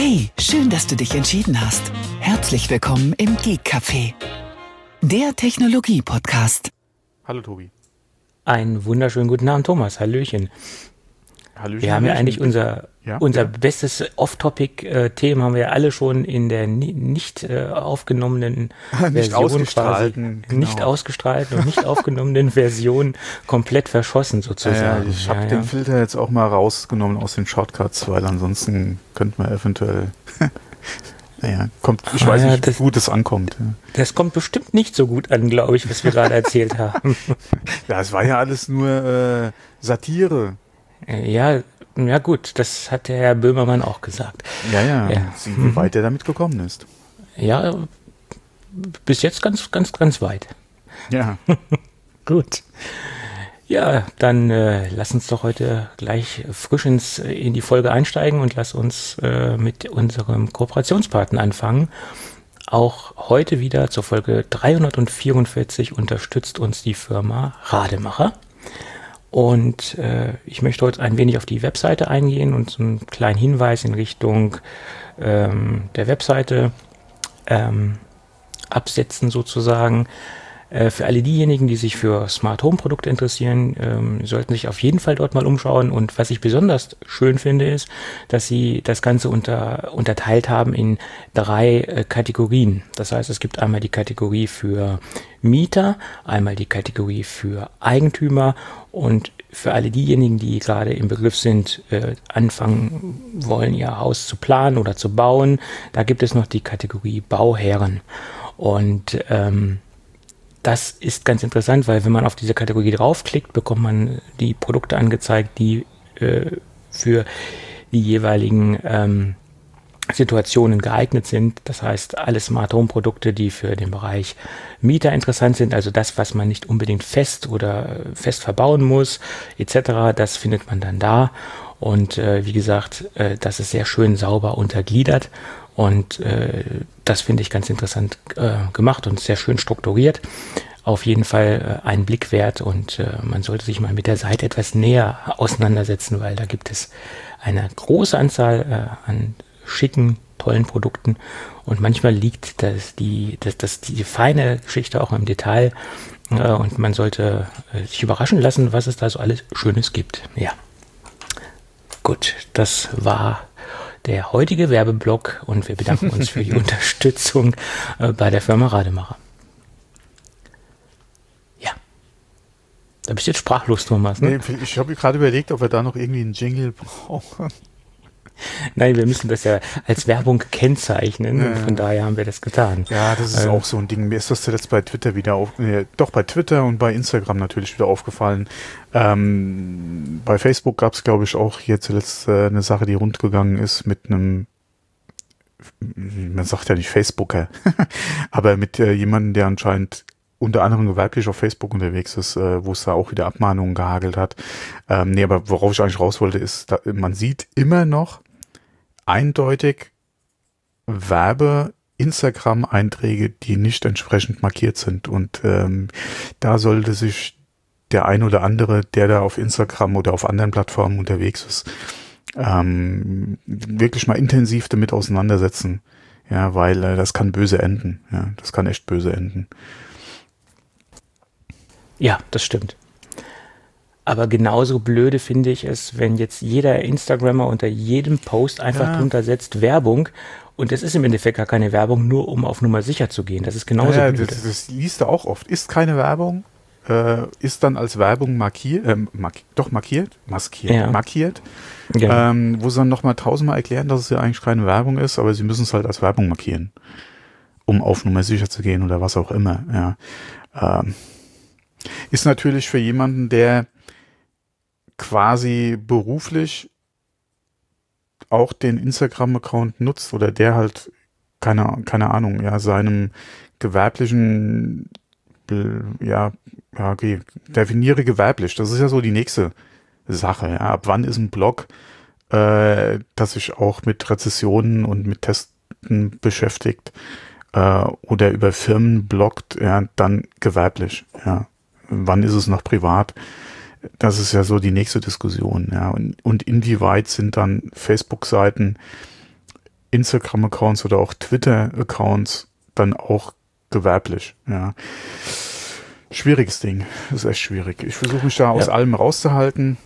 Hey, schön, dass du dich entschieden hast. Herzlich willkommen im Geek Café, der Technologie-Podcast. Hallo Tobi. Einen wunderschönen guten Abend, Thomas. Hallöchen. Hallöchen. Wir haben ja eigentlich unser bestes Off-Topic-Thema haben wir ja alle schon in der nicht aufgenommenen nicht Version ausgestrahlten, quasi, nicht ausgestrahlten und nicht aufgenommenen Version komplett verschossen sozusagen. Ich habe den Filter jetzt auch mal rausgenommen aus den Shortcuts, weil ansonsten könnte man eventuell ich weiß nicht, wie gut es ankommt. Ja. Das kommt bestimmt nicht so gut an, glaube ich, was wir gerade erzählt haben. Ja, es war ja alles nur Satire. Ja, gut, das hat der Herr Böhmermann auch gesagt. Ja. Wie weit er damit gekommen ist. Ja, bis jetzt ganz weit. Ja. Gut. Ja, dann lass uns doch heute gleich frisch in die Folge einsteigen und lass uns mit unserem Kooperationspartner anfangen. Auch heute wieder zur Folge 344 unterstützt uns die Firma Rademacher. Und ich möchte heute ein wenig auf die Webseite eingehen und so einen kleinen Hinweis in Richtung der Webseite absetzen sozusagen. Für alle diejenigen, die sich für Smart Home Produkte interessieren, sollten sich auf jeden Fall dort mal umschauen. Und was ich besonders schön finde, ist, dass sie das Ganze unterteilt haben in 3 Kategorien. Das heißt, es gibt einmal die Kategorie für Mieter, einmal die Kategorie für Eigentümer und für alle diejenigen, die gerade im Begriff sind, anfangen wollen, ihr Haus zu planen oder zu bauen, da gibt es noch die Kategorie Bauherren. Und das ist ganz interessant, weil wenn man auf diese Kategorie draufklickt, bekommt man die Produkte angezeigt, die für die jeweiligen Situationen geeignet sind. Das heißt, alle Smart Home Produkte, die für den Bereich Mieter interessant sind, also das, was man nicht unbedingt fest verbauen muss, etc., das findet man dann da. Und wie gesagt, das ist sehr schön sauber untergliedert. Und das finde ich ganz interessant gemacht und sehr schön strukturiert. Auf jeden Fall einen Blick wert und man sollte sich mal mit der Seite etwas näher auseinandersetzen, weil da gibt es eine große Anzahl an schicken, tollen Produkten und manchmal liegt die feine Geschichte auch im Detail und man sollte sich überraschen lassen, was es da so alles Schönes gibt. Ja, gut, das war der heutige Werbeblock und wir bedanken uns für die Unterstützung bei der Firma Rademacher. Ja. Da bist du jetzt sprachlos, Thomas. Ne? Nee, ich habe gerade überlegt, ob wir da noch irgendwie einen Jingle brauchen. Nein, wir müssen das ja als Werbung kennzeichnen und von daher haben wir das getan. Ja, das ist auch so ein Ding. Mir ist das zuletzt bei Twitter bei Twitter und bei Instagram natürlich wieder aufgefallen. Bei Facebook gab es, glaube ich, auch hier zuletzt eine Sache, die rund gegangen ist mit einem, man sagt ja nicht Facebooker, aber mit jemandem, der anscheinend unter anderem gewerblich auf Facebook unterwegs ist, wo es da auch wieder Abmahnungen gehagelt hat. Aber worauf ich eigentlich raus wollte, ist, man sieht immer noch eindeutig Werbe-Instagram-Einträge, die nicht entsprechend markiert sind. Und da sollte sich der ein oder andere, der da auf Instagram oder auf anderen Plattformen unterwegs ist, wirklich mal intensiv damit auseinandersetzen. Ja, weil das kann böse enden. Ja, das kann echt böse enden. Ja, das stimmt. Aber genauso blöde finde ich es, wenn jetzt jeder Instagrammer unter jedem Post einfach drunter setzt Werbung und es ist im Endeffekt gar keine Werbung, nur um auf Nummer sicher zu gehen. Das ist genauso blöd. Das liest du auch oft. Ist keine Werbung, ist dann als Werbung markiert. Ja. Wo sie dann nochmal 1000-mal erklären, dass es ja eigentlich keine Werbung ist, aber sie müssen es halt als Werbung markieren, um auf Nummer sicher zu gehen oder was auch immer. Ja. Ist natürlich für jemanden, der quasi beruflich auch den Instagram-Account nutzt oder der halt, keine Ahnung, ja, seinem gewerblichen, definiere gewerblich. Das ist ja so die nächste Sache. Ja. Ab wann ist ein Blog, das sich auch mit Rezessionen und mit Testen beschäftigt oder über Firmen bloggt, ja, dann gewerblich, ja. Wann ist es noch privat? Das ist ja so die nächste Diskussion, ja. Und inwieweit sind dann Facebook-Seiten Instagram-Accounts oder auch Twitter-Accounts dann auch gewerblich, ja. Schwieriges Ding. Das ist echt schwierig. Ich versuche mich da aus allem rauszuhalten.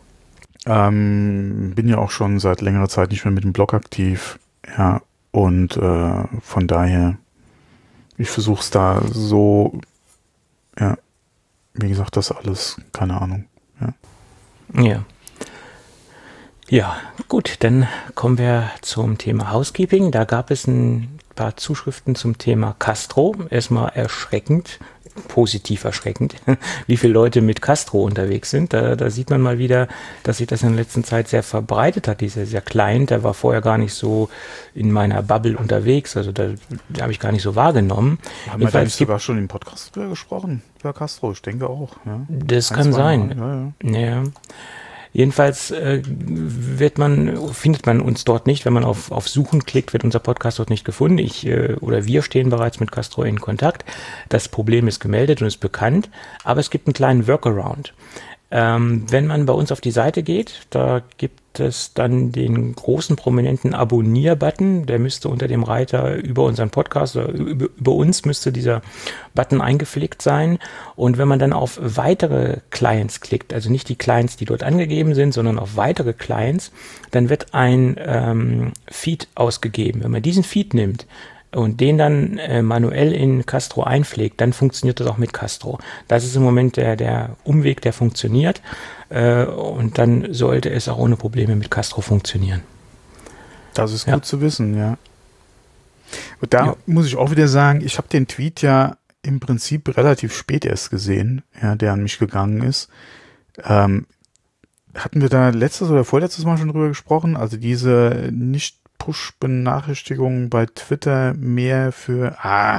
Bin ja auch schon seit längerer Zeit nicht mehr mit dem Blog aktiv. Ja, und von daher, ich versuche es da so, ja, wie gesagt, das alles, keine Ahnung. Ja. Ja, gut, dann kommen wir zum Thema Housekeeping. Da gab es ein paar Zuschriften zum Thema Castro. Erstmal erschreckend, positiv erschreckend, wie viele Leute mit Castro unterwegs sind. Da sieht man mal wieder, dass sich das in der letzten Zeit sehr verbreitet hat, dieser Client. Der war vorher gar nicht so in meiner Bubble unterwegs, also da habe ich gar nicht so wahrgenommen. Haben wir da nicht sogar schon im Podcast drüber gesprochen, über Castro? Ich denke auch. Ja. Das kann sein. Ja. Jedenfalls findet man uns dort nicht, wenn man auf Suchen klickt, wird unser Podcast dort nicht gefunden. Wir stehen bereits mit Castro in Kontakt. Das Problem ist gemeldet und ist bekannt, aber es gibt einen kleinen Workaround. Wenn man bei uns auf die Seite geht, da gibt es dann den großen prominenten Abonnier-Button, der müsste unter dem Reiter über unseren Podcast oder über uns müsste dieser Button eingepflegt sein. Und wenn man dann auf weitere Clients klickt, also nicht die Clients, die dort angegeben sind, sondern auf weitere Clients, dann wird ein Feed ausgegeben. Wenn man diesen Feed nimmt und den dann manuell in Castro einpflegt, dann funktioniert das auch mit Castro. Das ist im Moment der Umweg, der funktioniert. Und dann sollte es auch ohne Probleme mit Castro funktionieren. Das ist gut zu wissen, ja. Und da muss ich auch wieder sagen, ich habe den Tweet ja im Prinzip relativ spät erst gesehen, ja, der an mich gegangen ist. Hatten wir da letztes oder vorletztes Mal schon drüber gesprochen? Also diese nicht Push-Benachrichtigungen bei Twitter mehr für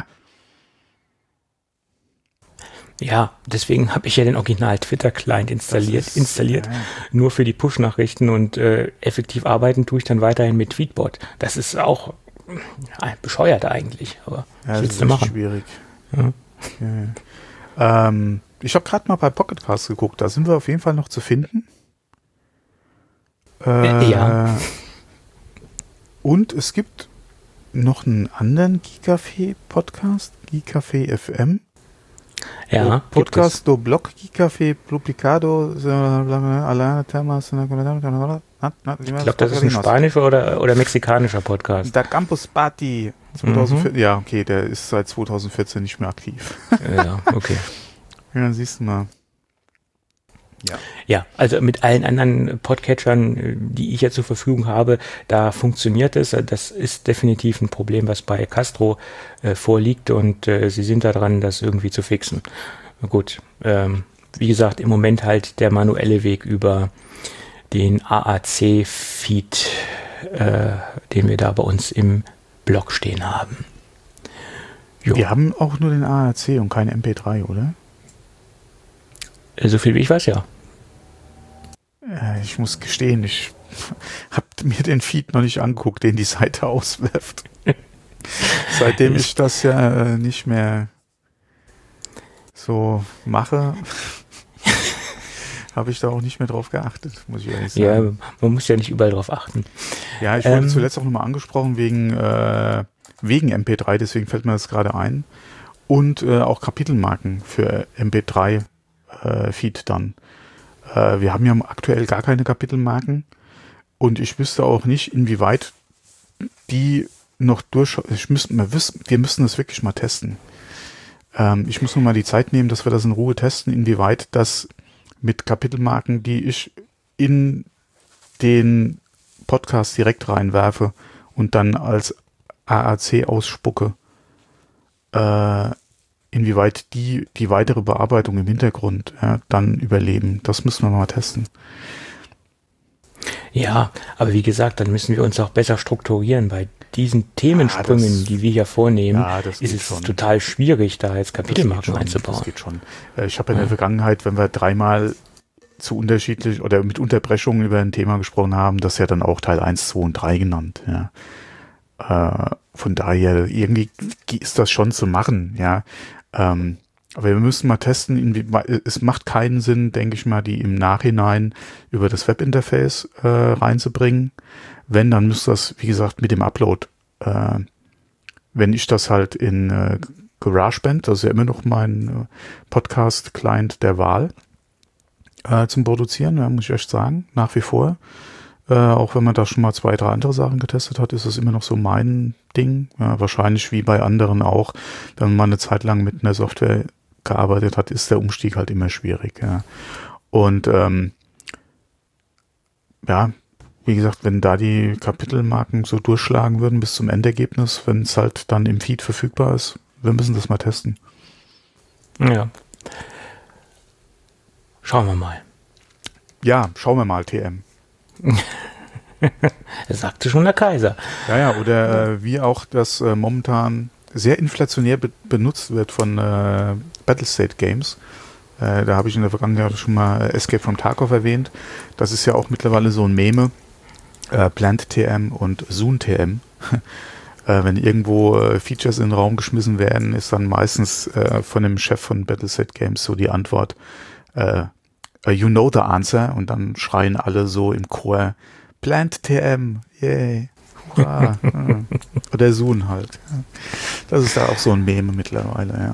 Ja, deswegen habe ich ja den Original-Twitter-Client installiert, nur für die Push-Nachrichten und effektiv arbeiten tue ich dann weiterhin mit Tweetbot. Das ist auch bescheuert eigentlich, aber was willst du machen? Schwierig. Ja. Okay. Ich habe gerade mal bei Pocketcast geguckt, da sind wir auf jeden Fall noch zu finden. Ja. Und es gibt noch einen anderen Geekcafé-Podcast, Geekcafé FM. Ja, Podcast do Blog Geekcafé Publicado Temas. Ich glaube, das ist ein spanischer oder mexikanischer Podcast. Der Campus Party 2014. Ja, okay, der ist seit 2014 nicht mehr aktiv. Ja, okay. Ja, siehst du mal. Ja, also mit allen anderen Podcatchern, die ich jetzt zur Verfügung habe, da funktioniert es. Das ist definitiv ein Problem, was bei Castro vorliegt und sie sind da dran, das irgendwie zu fixen. Gut, wie gesagt, im Moment halt der manuelle Weg über den AAC-Feed, den wir da bei uns im Blog stehen haben. Jo. Wir haben auch nur den AAC und kein MP3, oder? So viel wie ich weiß, ja. Ich muss gestehen, ich habe mir den Feed noch nicht angeguckt, den die Seite auswirft. Seitdem ich das ja nicht mehr so mache, habe ich da auch nicht mehr drauf geachtet, muss ich ehrlich sagen. Ja, man muss ja nicht überall drauf achten. Ja, ich wurde zuletzt auch nochmal angesprochen wegen MP3, deswegen fällt mir das gerade ein. Und auch Kapitelmarken für MP3-Feed dann. Wir haben ja aktuell gar keine Kapitelmarken und ich wüsste auch nicht, inwieweit die noch wir müssen das wirklich mal testen. Ich muss nur mal die Zeit nehmen, dass wir das in Ruhe testen, inwieweit das mit Kapitelmarken, die ich in den Podcast direkt reinwerfe und dann als AAC ausspucke, inwieweit die weitere Bearbeitung im Hintergrund dann überleben. Das müssen wir mal testen. Ja, aber wie gesagt, dann müssen wir uns auch besser strukturieren. Bei diesen Themensprüngen, die wir hier vornehmen, ist es total schwierig, da jetzt Kapitelmarken einzubauen. Das geht schon. Ich habe in der Vergangenheit, wenn wir dreimal zu unterschiedlich oder mit Unterbrechungen über ein Thema gesprochen haben, das ja dann auch Teil 1, 2 und 3 genannt. Ja. Von daher, irgendwie ist das schon zu machen, ja. Aber wir müssen mal testen, es macht keinen Sinn, denke ich mal, die im Nachhinein über das Webinterface reinzubringen. Wenn, dann müsste das, wie gesagt, mit dem Upload wenn ich das halt in GarageBand, das ist ja immer noch mein Podcast-Client der Wahl, zum Produzieren, muss ich echt sagen, nach wie vor. Auch wenn man da schon mal 2, 3 andere Sachen getestet hat, ist das immer noch so mein Ding. Ja, wahrscheinlich wie bei anderen auch, wenn man eine Zeit lang mit einer Software gearbeitet hat, ist der Umstieg halt immer schwierig. Ja. Und ja, wie gesagt, wenn da die Kapitelmarken so durchschlagen würden bis zum Endergebnis, wenn es halt dann im Feed verfügbar ist, wir müssen das mal testen. Ja. Schauen wir mal. Ja, schauen wir mal, TM. Das sagte schon der Kaiser. Ja, oder wie auch das momentan sehr inflationär benutzt wird von Battlestate Games. Da habe ich in der Vergangenheit schon mal Escape from Tarkov erwähnt. Das ist ja auch mittlerweile so ein Meme. Plant TM und Zoom TM. Wenn irgendwo Features in den Raum geschmissen werden, ist dann meistens von dem Chef von Battlestate Games so die Antwort, you know the answer, und dann schreien alle so im Chor, Plant TM, yay, hurra. Oder Zoom halt. Das ist da auch so ein Meme mittlerweile,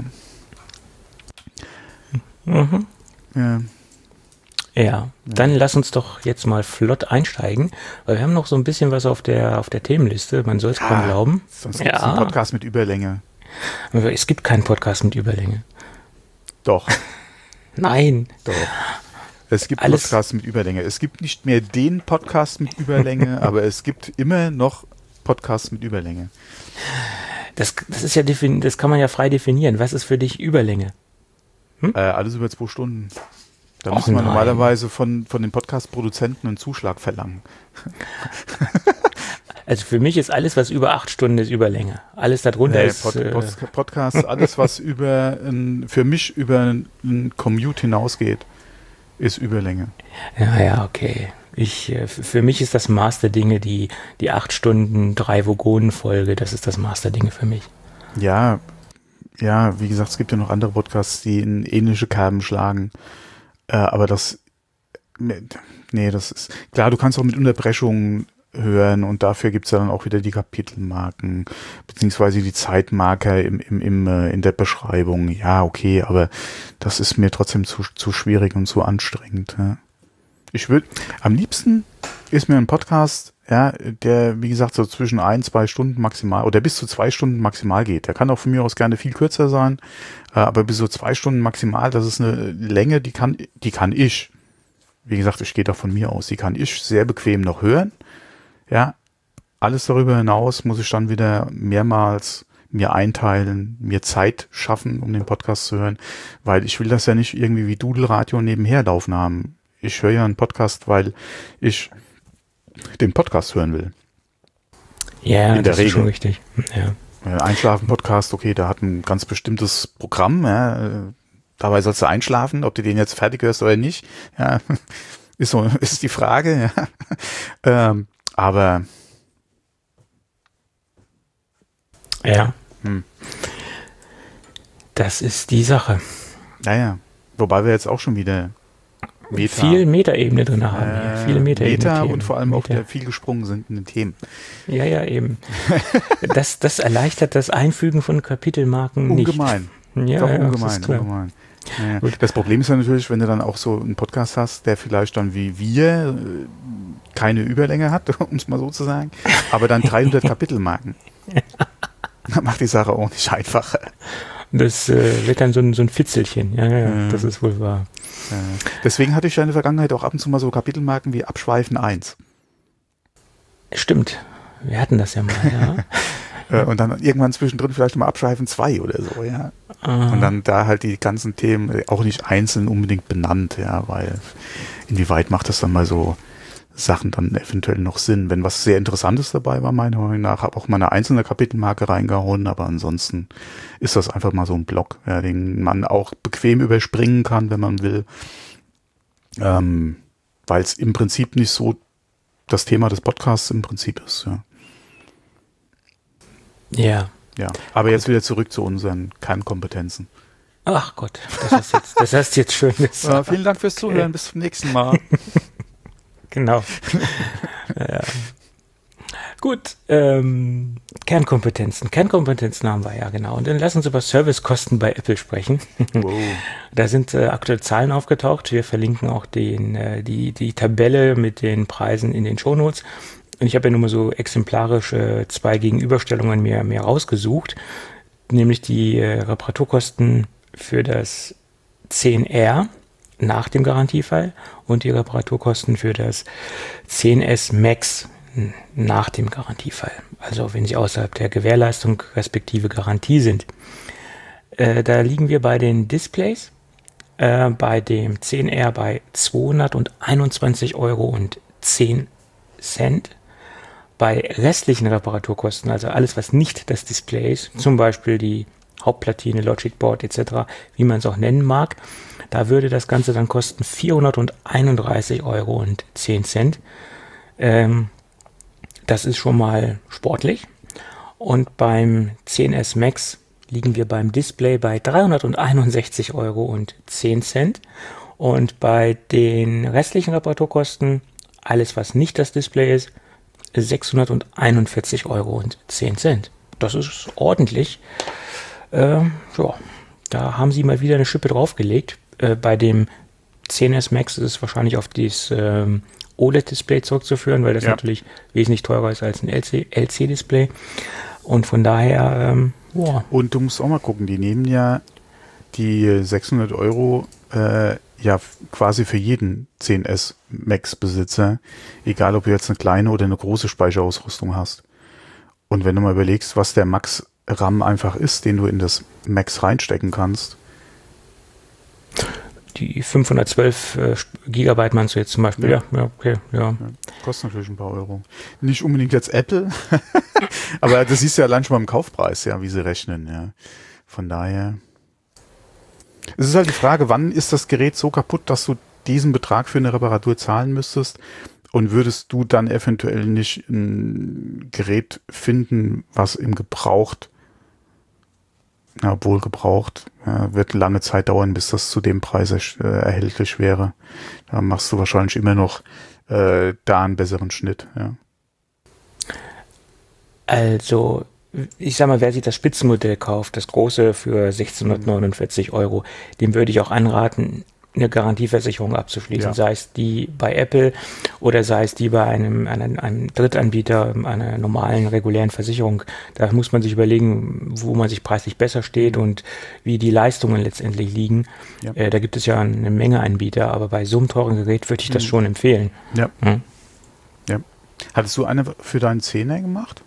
ja. Mhm. Ja. Ja, dann lass uns doch jetzt mal flott einsteigen, weil wir haben noch so ein bisschen was auf der Themenliste, man soll es kaum glauben. Sonst gibt es einen Podcast mit Überlänge. Aber es gibt keinen Podcast mit Überlänge. Doch. Nein. Doch. Es gibt Podcasts mit Überlänge. Es gibt nicht mehr den Podcast mit Überlänge, aber es gibt immer noch Podcasts mit Überlänge. Das ist ja das kann man ja frei definieren. Was ist für dich Überlänge? Alles über 2 Stunden. Da muss man normalerweise von den Podcast-Produzenten einen Zuschlag verlangen. Also für mich ist alles, was über 8 Stunden ist, Überlänge. Alles darunter ist... Podcast, alles, was für mich über ein Commute hinausgeht, ist Überlänge. Ja, okay. Für mich ist das Maß der Dinge die 8 Stunden 3 Vogonen-Folge. Das ist das Maß der Dinge für mich. Ja, wie gesagt, es gibt ja noch andere Podcasts, die in ähnliche Kerben schlagen. Aber das ist klar, du kannst auch mit Unterbrechungen hören und dafür gibt es ja dann auch wieder die Kapitelmarken, beziehungsweise die Zeitmarker in der Beschreibung. Ja, okay, aber das ist mir trotzdem zu schwierig und zu anstrengend. Ja. Am liebsten ist mir ein Podcast, ja, der, wie gesagt, so zwischen 1, 2 Stunden maximal oder bis zu 2 Stunden maximal geht. Der kann auch von mir aus gerne viel kürzer sein, aber bis zu 2 Stunden maximal, das ist eine Länge, die kann ich, wie gesagt, ich gehe da von mir aus, die kann ich sehr bequem noch hören. Ja, alles darüber hinaus muss ich dann wieder mehrmals mir einteilen, mir Zeit schaffen, um den Podcast zu hören, weil ich will das ja nicht irgendwie wie Dudelradio nebenher laufen haben. Ich höre ja einen Podcast, weil ich den Podcast hören will. Ja, in der Regel. Ist schon richtig. Ja. Einschlafen-Podcast, okay, der hat ein ganz bestimmtes Programm. Ja, dabei sollst du einschlafen, ob du den jetzt fertig hörst oder nicht. Ja, ist die Frage. Ja. Aber ja, das ist die Sache. Naja, wobei wir jetzt auch schon wieder viel Metaebene drin haben. Viele Meta und vor allem auch viel gesprungen sind in den Themen. Ja, eben. Das erleichtert das Einfügen von Kapitelmarken ungemein. Nicht. Ja, ungemein. Ja. Das Problem ist ja natürlich, wenn du dann auch so einen Podcast hast, der vielleicht dann wie wir keine Überlänge hat, um es mal so zu sagen, aber dann 300 Kapitelmarken. Das macht die Sache auch nicht einfacher. Das wird dann so ein Fitzelchen. Ja, das ist wohl wahr. Deswegen hatte ich ja in der Vergangenheit auch ab und zu mal so Kapitelmarken wie Abschweifen 1. Stimmt. Wir hatten das ja mal, ja. Und dann irgendwann zwischendrin vielleicht mal Abschweifen 2 oder so, ja. Und dann da halt die ganzen Themen auch nicht einzeln unbedingt benannt, ja, weil inwieweit macht das dann mal so Sachen dann eventuell noch Sinn. Wenn was sehr Interessantes dabei war, meiner Meinung nach, habe auch mal eine einzelne Kapitelmarke reingehauen, aber ansonsten ist das einfach mal so ein Block, ja, den man auch bequem überspringen kann, wenn man will, weil es im Prinzip nicht so das Thema des Podcasts im Prinzip ist, ja. Ja, aber jetzt wieder zurück zu unseren Kernkompetenzen. Ach Gott, das hast jetzt schön gesagt. Vielen Dank fürs Zuhören, bis zum nächsten Mal. Genau. Ja. Gut, Kernkompetenzen. Kernkompetenzen haben wir, ja genau. Und dann lass uns über Servicekosten bei Apple sprechen. Wow. Da sind aktuell Zahlen aufgetaucht. Wir verlinken auch die Tabelle mit den Preisen in den Shownotes. Und ich habe ja nur mal so exemplarisch 2 Gegenüberstellungen mir rausgesucht. Nämlich die Reparaturkosten für das 10R nach dem Garantiefall und die Reparaturkosten für das 10S Max nach dem Garantiefall. Also wenn sie außerhalb der Gewährleistung respektive Garantie sind. Da liegen wir bei den Displays bei dem 10R bei 221,10 €. Bei restlichen Reparaturkosten, also alles, was nicht das Display ist, zum Beispiel die Hauptplatine, Logic Board etc., wie man es auch nennen mag, da würde das Ganze dann kosten 431,10 €. Das ist schon mal sportlich. Und beim 10S Max liegen wir beim Display bei 361,10 € und bei den restlichen Reparaturkosten, alles was nicht das Display ist, 641,10 €. Das ist ordentlich. Da haben sie mal wieder eine Schippe draufgelegt. Bei dem 10S Max ist es wahrscheinlich auf dieses OLED-Display zurückzuführen, weil das natürlich wesentlich teurer ist als ein LC-Display. Und von daher, Und du musst auch mal gucken, die nehmen ja die 600 € quasi für jeden 10S Max-Besitzer, egal ob du jetzt eine kleine oder eine große Speicherausrüstung hast. Und wenn du mal überlegst, was der Max-RAM einfach ist, den du in das Max reinstecken kannst. die 512 Gigabyte meinst du jetzt zum Beispiel? Ja, okay. Kostet natürlich ein paar Euro. Nicht unbedingt jetzt Apple, aber das siehst du ja allein schon mal im Kaufpreis, ja, wie sie rechnen. Ja. Von daher. Es ist halt die Frage, wann ist das Gerät so kaputt, dass du diesen Betrag für eine Reparatur zahlen müsstest? Und würdest du dann eventuell nicht ein Gerät finden, was im Gebraucht, obwohl gebraucht, wird lange Zeit dauern, bis das zu dem Preis erhältlich wäre. Da machst du wahrscheinlich immer noch da einen besseren Schnitt. Ja. Also, ich sag mal, wer sich das Spitzenmodell kauft, das große für 1.649 €, dem würde ich auch anraten, eine Garantieversicherung abzuschließen, sei es die bei Apple oder sei es die bei einem Drittanbieter, einer normalen, regulären Versicherung. Da muss man sich überlegen, wo man sich preislich besser steht und wie die Leistungen letztendlich liegen. Ja. Da gibt es ja eine Menge Anbieter, aber bei so einem teuren Gerät würde ich das schon empfehlen. Ja. Ja. Hattest du eine für deinen 10er gemacht?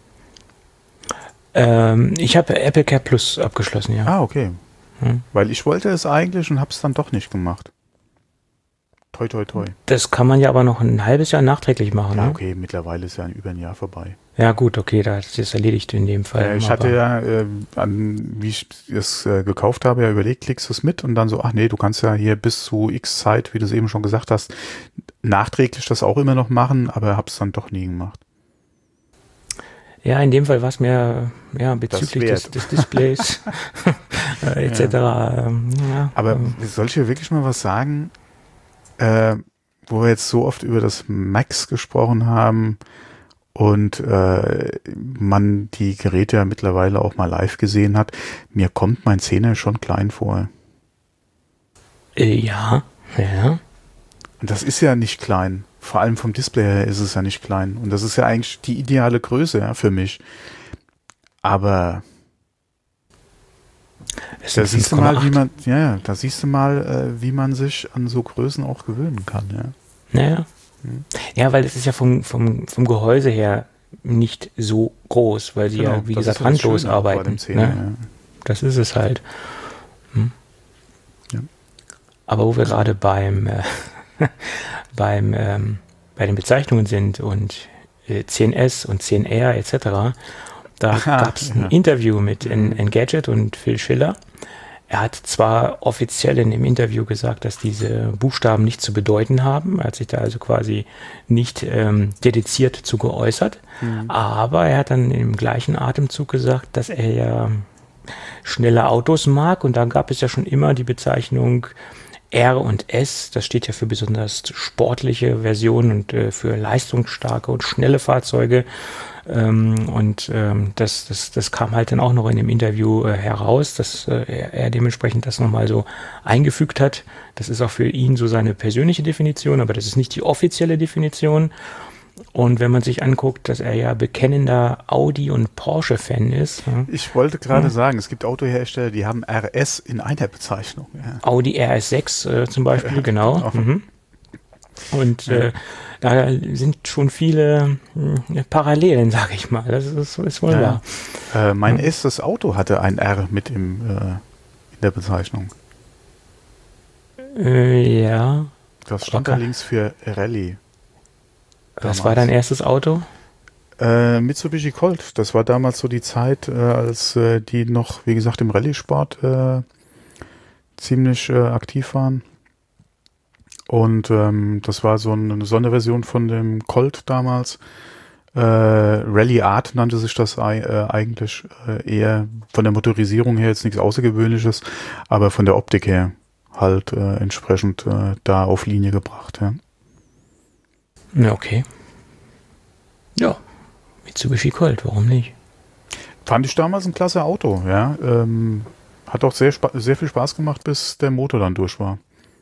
Ich habe Apple Care Plus abgeschlossen, ja. Ah, okay. Weil ich wollte es eigentlich und habe es dann doch nicht gemacht. Toi, toi, toi. Das kann man ja aber noch ein halbes Jahr nachträglich machen. Ja, ne? okay, mittlerweile ist ja über ein Jahr vorbei. Ja gut, okay, das ist erledigt in dem Fall. Ich hatte ja, wie ich es gekauft habe, ja überlegt, klickst du es mit und dann so, ach nee, du kannst ja hier bis zu X Zeit, wie du es eben schon gesagt hast, nachträglich das auch immer noch machen, aber habe es dann doch nie gemacht. Ja, in dem Fall war es mir bezüglich des Displays etc. Aber soll ich hier wirklich mal was sagen, wo wir jetzt so oft über das Max gesprochen haben und man die Geräte ja mittlerweile auch mal live gesehen hat, mir kommt mein 10er schon klein vor. Ja. Und das ist ja nicht klein. Vor allem vom Display her ist es ja nicht klein. Und das ist ja eigentlich die ideale Größe für mich. Aber da siehst du mal, wie man sich an so Größen auch gewöhnen kann. Ja. Ja, weil es ist ja vom Gehäuse her nicht so groß, weil sie ja, wie gesagt, handlos arbeiten. Bei dem 10er, ne? Das ist es halt. Ja. Aber wo wir gerade bei den Bezeichnungen sind und 10S und 10R etc., da gab es ein Interview mit Engadget und Phil Schiller. Er hat zwar offiziell in dem Interview gesagt, dass diese Buchstaben nichts zu bedeuten haben, er hat sich da also quasi nicht dediziert zu geäußert, aber er hat dann im gleichen Atemzug gesagt, dass er ja schnelle Autos mag und da gab es ja schon immer die Bezeichnung R und S, das steht ja für besonders sportliche Versionen und für leistungsstarke und schnelle Fahrzeuge. Das kam halt dann auch noch in dem Interview heraus, dass er dementsprechend das nochmal so eingefügt hat. Das ist auch für ihn so seine persönliche Definition, aber das ist nicht die offizielle Definition. Und wenn man sich anguckt, dass er ja bekennender Audi- und Porsche-Fan ist. Ich wollte gerade sagen, es gibt Autohersteller, die haben RS in einer Bezeichnung. Ja. Audi RS6 zum Beispiel, genau. Und da sind schon viele Parallelen, sage ich mal. Das ist wohl wahr. Mein erstes Auto hatte ein R mit in der Bezeichnung. Ja. Das stand da links für Rallye. Was war dein erstes Auto? Mitsubishi Colt. Das war damals so die Zeit, als die noch, wie gesagt, im Rallye-Sport ziemlich aktiv waren. Und das war so eine Sonderversion von dem Colt damals. Rally Art nannte sich das eigentlich, eher von der Motorisierung her jetzt nichts Außergewöhnliches, aber von der Optik her halt entsprechend da auf Linie gebracht. Ja. Ja, okay. Ja, Mitsubishi Colt, warum nicht? Fand ich damals ein klasse Auto, ja. Hat auch sehr viel Spaß gemacht, bis der Motor dann durch war.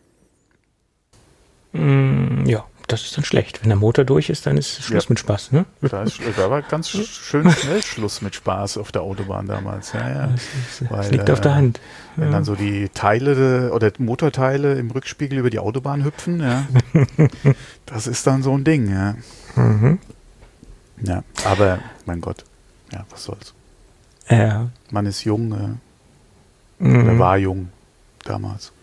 Ja, das ist dann schlecht. Wenn der Motor durch ist, dann ist Schluss mit Spaß, ne? Da war ganz schön schnell Schluss mit Spaß auf der Autobahn damals. Ja. Das liegt auf der Hand. Wenn dann so die Teile oder Motorteile im Rückspiegel über die Autobahn hüpfen, ja, das ist dann so ein Ding, ja. Ja, aber mein Gott, ja, was soll's. Ja. Man ist jung, oder war jung damals.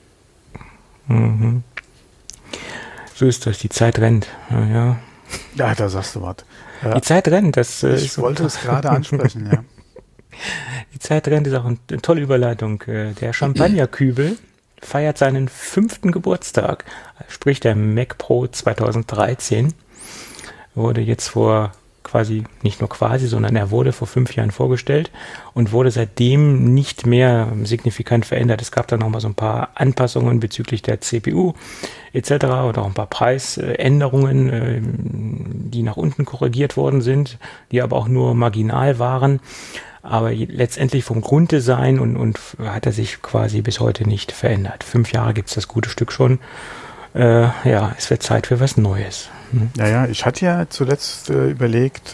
So ist das, die Zeit rennt. Ja, Da sagst du was. Die Zeit rennt, das ich wollte es gerade ansprechen, ja. Die Zeit rennt ist auch eine tolle Überleitung. Der Champagnerkübel feiert seinen 5. Geburtstag, sprich der Mac Pro 2013. Wurde jetzt sondern er wurde vor 5 Jahren vorgestellt und wurde seitdem nicht mehr signifikant verändert. Es gab dann noch mal so ein paar Anpassungen bezüglich der CPU etc. oder auch ein paar Preisänderungen, die nach unten korrigiert worden sind, die aber auch nur marginal waren. Aber letztendlich vom Grunddesign und hat er sich quasi bis heute nicht verändert. 5 Jahre gibt es das gute Stück schon. Es wird Zeit für was Neues. Naja, ich hatte ja zuletzt überlegt,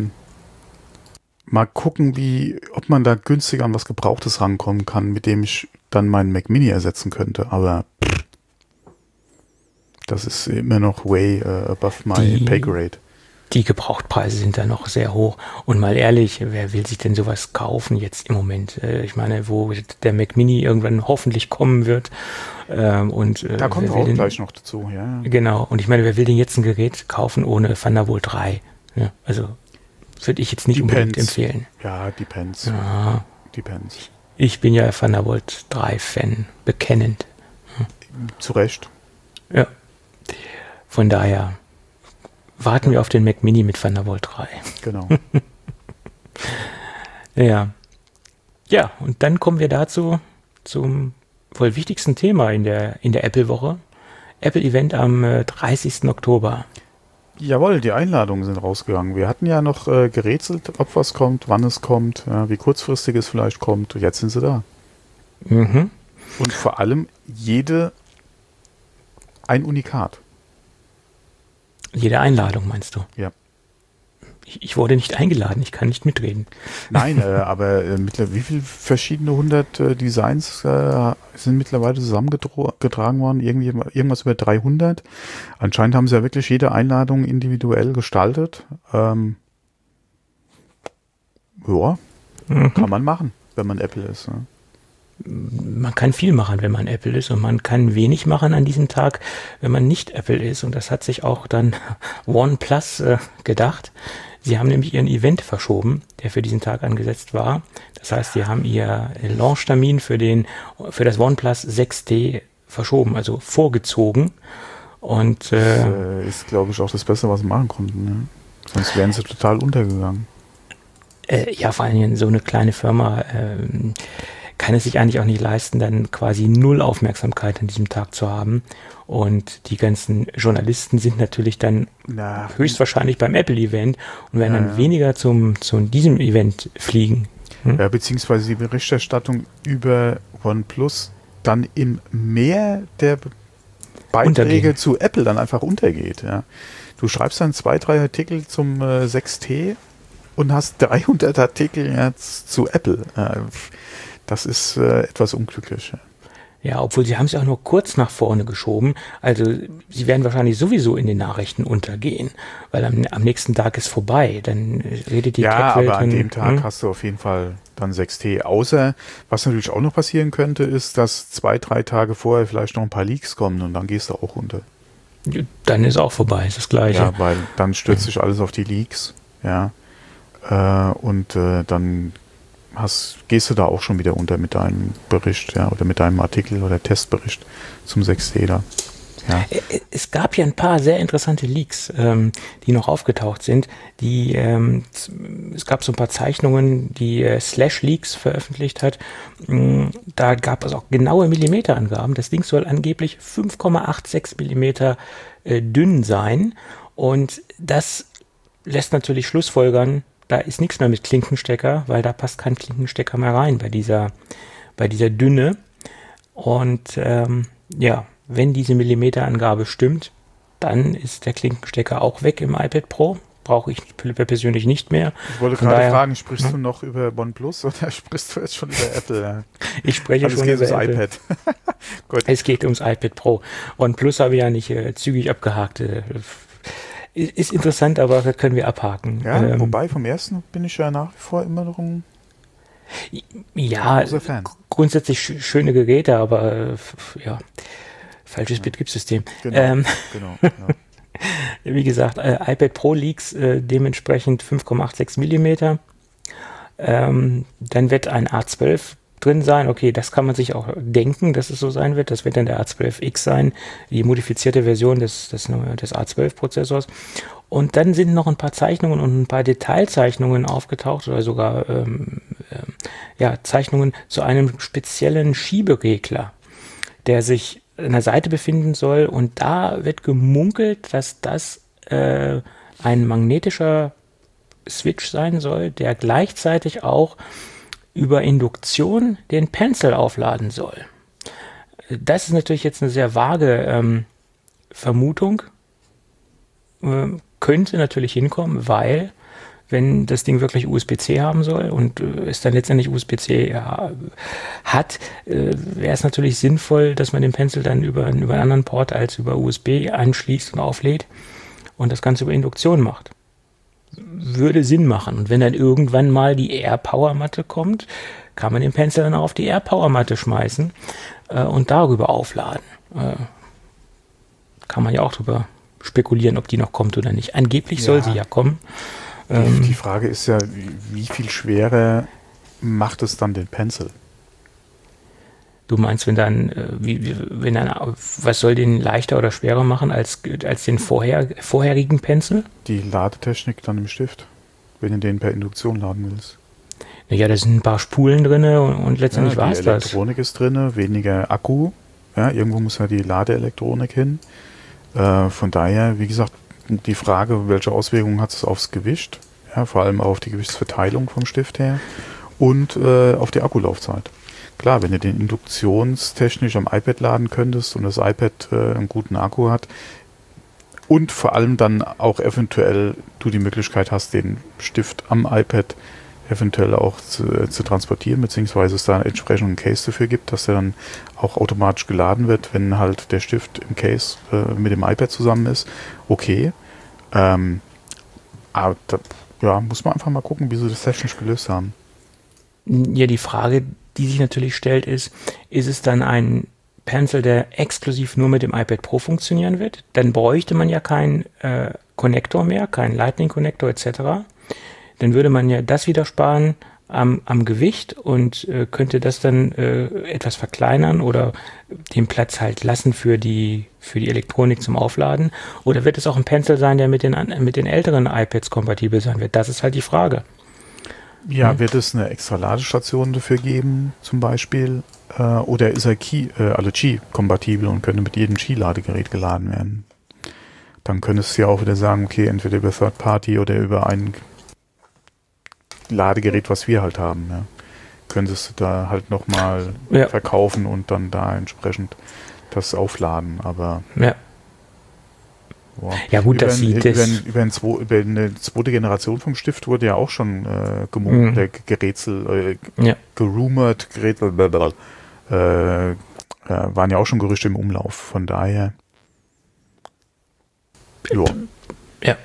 mal gucken, ob man da günstig an was Gebrauchtes rankommen kann, mit dem ich dann meinen Mac Mini ersetzen könnte. Aber das ist immer noch way above my pay grade. Die Gebrauchtpreise sind da noch sehr hoch. Und mal ehrlich, wer will sich denn sowas kaufen jetzt im Moment? Ich meine, wo der Mac Mini irgendwann hoffentlich kommen wird. Da kommen wir auch gleich noch dazu, ja. Genau. Und ich meine, wer will denn jetzt ein Gerät kaufen ohne Thunderbolt 3? Ja, also würde ich jetzt nicht unbedingt empfehlen. Ja, depends. Ja. Depends. Ich bin ja Thunderbolt 3-Fan, bekennend. Zu Recht. Ja. Von daher warten wir auf den Mac Mini mit Thunderbolt 3. Genau. Ja, und dann kommen wir dazu zum wohl wichtigsten Thema in der Apple-Woche. Apple-Event am 30. Oktober. Jawohl, die Einladungen sind rausgegangen. Wir hatten ja noch gerätselt, ob was kommt, wann es kommt, wie kurzfristig es vielleicht kommt. Jetzt sind sie da. Und vor allem ein Unikat. Jede Einladung, meinst du? Ja. Ich wurde nicht eingeladen, ich kann nicht mitreden. Nein, aber wie viele verschiedene 100 Designs sind mittlerweile zusammengetragen worden? Irgendwas über 300. Anscheinend haben sie ja wirklich jede Einladung individuell gestaltet. Kann man machen, wenn man Apple ist. Ne? Man kann viel machen, wenn man Apple ist, und man kann wenig machen an diesem Tag, wenn man nicht Apple ist. Und das hat sich auch dann OnePlus gedacht. Sie haben nämlich ihren Event verschoben, der für diesen Tag angesetzt war. Das heißt, sie haben ihr Launchtermin für das OnePlus 6T verschoben, also vorgezogen. Und das ist, glaube ich, auch das Beste, was sie machen konnten. Ne? Sonst wären sie total untergegangen. Vor allem so eine kleine Firma kann es sich eigentlich auch nicht leisten, dann quasi null Aufmerksamkeit an diesem Tag zu haben. Und die ganzen Journalisten sind natürlich dann höchstwahrscheinlich beim Apple-Event und werden dann weniger zu diesem Event fliegen. Ja, beziehungsweise die Berichterstattung über OnePlus dann im Meer der Beiträge zu Apple dann einfach untergeht. Ja. Du schreibst dann 2, 3 Artikel zum 6T und hast 300 Artikel jetzt zu Apple. Das ist etwas unglücklich. Ja, obwohl sie haben es ja auch nur kurz nach vorne geschoben. Also sie werden wahrscheinlich sowieso in den Nachrichten untergehen, weil am nächsten Tag ist vorbei. Dann redet die Tech-Welt. Aber an dem Tag hast du auf jeden Fall dann 6T. Außer, was natürlich auch noch passieren könnte, ist, dass 2, 3 Tage vorher vielleicht noch ein paar Leaks kommen und dann gehst du auch unter. Dann ist auch vorbei, ist das Gleiche. Ja, weil dann stürzt sich alles auf die Leaks. Ja. Und dann gehst du da auch schon wieder unter mit deinem Bericht, ja, oder mit deinem Artikel oder Testbericht zum 6T da. Ja. Es gab ja ein paar sehr interessante Leaks, die noch aufgetaucht sind. Es gab so ein paar Zeichnungen, die /Leaks veröffentlicht hat. Da gab es auch genaue Millimeterangaben. Das Ding soll angeblich 5,86 Millimeter dünn sein. Und das lässt natürlich schlussfolgern, da ist nichts mehr mit Klinkenstecker, weil da passt kein Klinkenstecker mehr rein bei dieser Dünne. Und wenn diese Millimeterangabe stimmt, dann ist der Klinkenstecker auch weg im iPad Pro. Brauche ich persönlich nicht mehr. Ich wollte gerade fragen, sprichst du noch über OnePlus oder sprichst du jetzt schon über Apple? Ich spreche schon über Apple. iPad. Gut. Es geht ums iPad Pro. OnePlus habe ich ja nicht zügig abgehakt. Ist interessant, aber das können wir abhaken. Ja, wobei vom ersten bin ich ja nach wie vor immer noch ein großer Fan. Grundsätzlich schöne Geräte, aber falsches Betriebssystem. Genau. Wie gesagt, iPad Pro Leaks dementsprechend 5,86 Millimeter. Dann wird ein A12 drin sein. Okay, das kann man sich auch denken, dass es so sein wird. Das wird dann der A12X sein, die modifizierte Version des A12-Prozessors. Und dann sind noch ein paar Zeichnungen und ein paar Detailzeichnungen aufgetaucht oder sogar Zeichnungen zu einem speziellen Schieberegler, der sich an der Seite befinden soll. Und da wird gemunkelt, dass das ein magnetischer Switch sein soll, der gleichzeitig auch über Induktion den Pencil aufladen soll. Das ist natürlich jetzt eine sehr vage Vermutung. Könnte natürlich hinkommen, weil wenn das Ding wirklich USB-C haben soll und es dann letztendlich USB-C hat, wäre es natürlich sinnvoll, dass man den Pencil dann über einen anderen Port als über USB anschließt und auflädt und das Ganze über Induktion macht. Würde Sinn machen. Und wenn dann irgendwann mal die Air-Power-Matte kommt, kann man den Pencil dann auch auf die Air-Power-Matte schmeißen und darüber aufladen. Kann man ja auch drüber spekulieren, ob die noch kommt oder nicht. Angeblich soll sie ja kommen. Die Frage ist ja, wie viel schwerer macht es dann den Pencil? Du meinst, was soll den leichter oder schwerer machen als den vorherigen Pencil? Die Ladetechnik dann im Stift, wenn du den per Induktion laden willst. Naja, da sind ein paar Spulen drin und letztendlich war es das. Die Elektronik ist drin, weniger Akku. Ja, irgendwo muss ja die Ladeelektronik hin. Von daher, wie gesagt, die Frage, welche Auswirkungen hat es aufs Gewicht, ja, vor allem auf die Gewichtsverteilung vom Stift her und auf die Akkulaufzeit. Klar, wenn du den induktionstechnisch am iPad laden könntest und das iPad einen guten Akku hat und vor allem dann auch eventuell du die Möglichkeit hast, den Stift am iPad eventuell auch zu transportieren, beziehungsweise es da entsprechend einen Case dafür gibt, dass der dann auch automatisch geladen wird, wenn halt der Stift im Case mit dem iPad zusammen ist. Okay. Aber da, muss man einfach mal gucken, wie sie das technisch gelöst haben. Ja, die Frage, die sich natürlich stellt, ist es dann ein Pencil, der exklusiv nur mit dem iPad Pro funktionieren wird? Dann bräuchte man ja keinen Konnektor mehr, keinen Lightning-Konnektor etc. Dann würde man ja das wieder sparen am Gewicht und könnte das dann etwas verkleinern oder den Platz halt lassen für die Elektronik zum Aufladen. Oder wird es auch ein Pencil sein, der mit den älteren iPads kompatibel sein wird? Das ist halt die Frage. Ja, wird es eine extra Ladestation dafür geben, zum Beispiel? Oder ist er Qi-kompatibel und könnte mit jedem Qi-Ladegerät geladen werden? Dann könntest du ja auch wieder sagen, okay, entweder über Third Party oder über ein Ladegerät, was wir halt haben. Ja. Könntest du da halt nochmal verkaufen und dann da entsprechend das aufladen. Aber ja gut, das sieht es. Über eine zweite Generation vom Stift wurde ja auch schon gerumort, waren ja auch schon Gerüchte im Umlauf. Von daher, ja.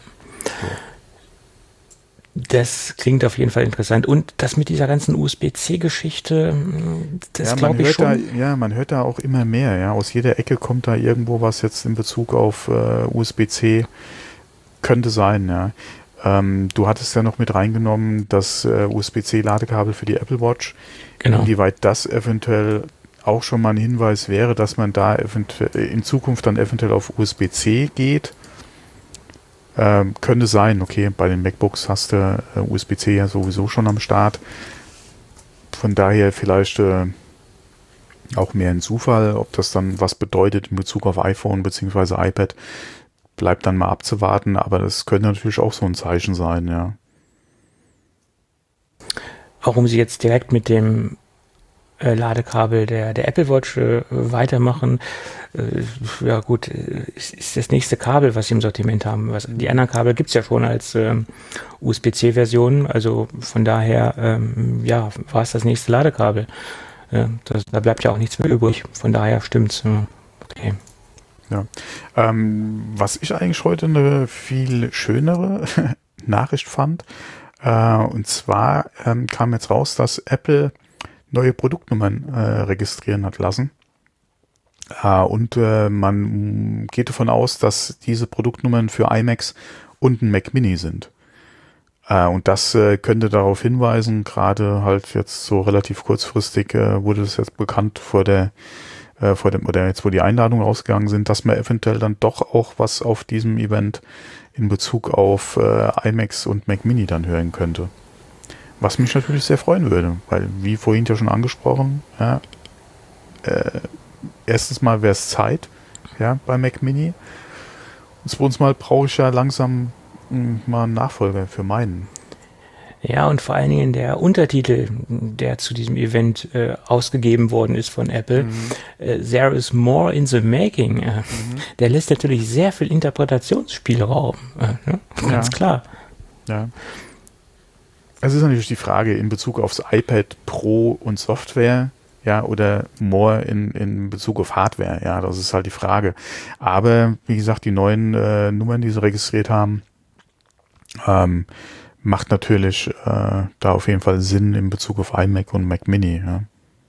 Das klingt auf jeden Fall interessant. Und das mit dieser ganzen USB-C-Geschichte, das glaube ich schon. Man hört da auch immer mehr. Ja. Aus jeder Ecke kommt da irgendwo was jetzt in Bezug auf USB-C. Könnte sein, ja. Du hattest ja noch mit reingenommen, das USB-C-Ladekabel für die Apple Watch. Genau. Inwieweit das eventuell auch schon mal ein Hinweis wäre, dass man da in Zukunft dann eventuell auf USB-C geht. Könnte sein, okay, bei den MacBooks hast du USB-C ja sowieso schon am Start. Von daher vielleicht auch mehr ein Zufall, ob das dann was bedeutet in Bezug auf iPhone bzw. iPad, bleibt dann mal abzuwarten, aber das könnte natürlich auch so ein Zeichen sein, ja. Warum sie jetzt direkt mit dem Ladekabel der Apple Watch weitermachen. Ja gut, ist das nächste Kabel, was sie im Sortiment haben. Die anderen Kabel gibt es ja schon als USB-C-Version, also von daher war es das nächste Ladekabel. Da bleibt ja auch nichts mehr übrig, von daher stimmt's. Okay. Ja. Was ich eigentlich heute eine viel schönere Nachricht fand, und zwar kam jetzt raus, dass Apple neue Produktnummern registrieren hat lassen. Und man geht davon aus, dass diese Produktnummern für iMacs und ein Mac Mini sind. Und das könnte darauf hinweisen, gerade halt jetzt so relativ kurzfristig wurde das jetzt bekannt oder jetzt, wo die Einladungen rausgegangen sind, dass man eventuell dann doch auch was auf diesem Event in Bezug auf iMacs und Mac Mini dann hören könnte. Was mich natürlich sehr freuen würde, weil, wie vorhin ja schon angesprochen, ja, erstens mal wäre es Zeit, ja, bei Mac Mini. Und zweitens mal brauche ich ja langsam mal einen Nachfolger für meinen. Ja, und vor allen Dingen der Untertitel, der zu diesem Event ausgegeben worden ist von Apple, There is more in the making, der lässt natürlich sehr viel Interpretationsspielraum, ganz klar. Ja. Es ist natürlich die Frage in Bezug aufs iPad Pro und Software, ja, oder more in Bezug auf Hardware, ja, das ist halt die Frage. Aber, wie gesagt, die neuen Nummern, die sie registriert haben, macht natürlich da auf jeden Fall Sinn in Bezug auf iMac und Mac Mini, ja.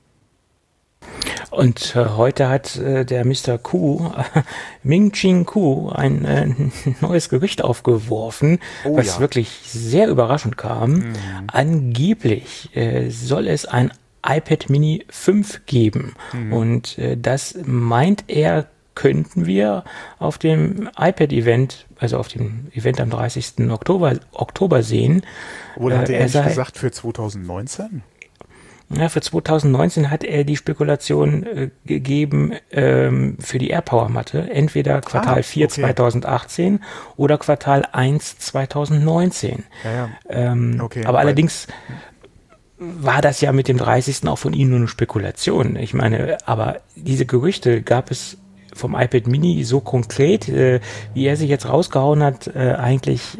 Und heute hat der Mr. Ku, Ming-Chi Ku, ein neues Gerücht aufgeworfen, was wirklich sehr überraschend kam. Angeblich soll es ein iPad Mini 5 geben. Und das meint er, könnten wir auf dem iPad-Event, also auf dem Event am 30. Oktober sehen. Oder hat er ehrlich gesagt für 2019? Ja, für 2019 hat er die Spekulation gegeben für die AirPower-Matte. Entweder Quartal 4 2018 oder Quartal 1 2019. Aber allerdings war das ja mit dem 30. auch von Ihnen nur eine Spekulation. Ich meine, aber diese Gerüchte gab es vom iPad Mini so konkret, wie er sich jetzt rausgehauen hat, eigentlich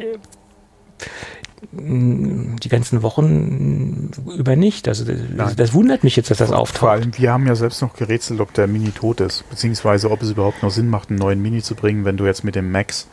die ganzen Wochen über nicht. Also das wundert mich jetzt, dass das auftaucht. Vor allem, wir haben ja selbst noch gerätselt, ob der Mini tot ist, beziehungsweise ob es überhaupt noch Sinn macht, einen neuen Mini zu bringen, wenn du jetzt mit dem Max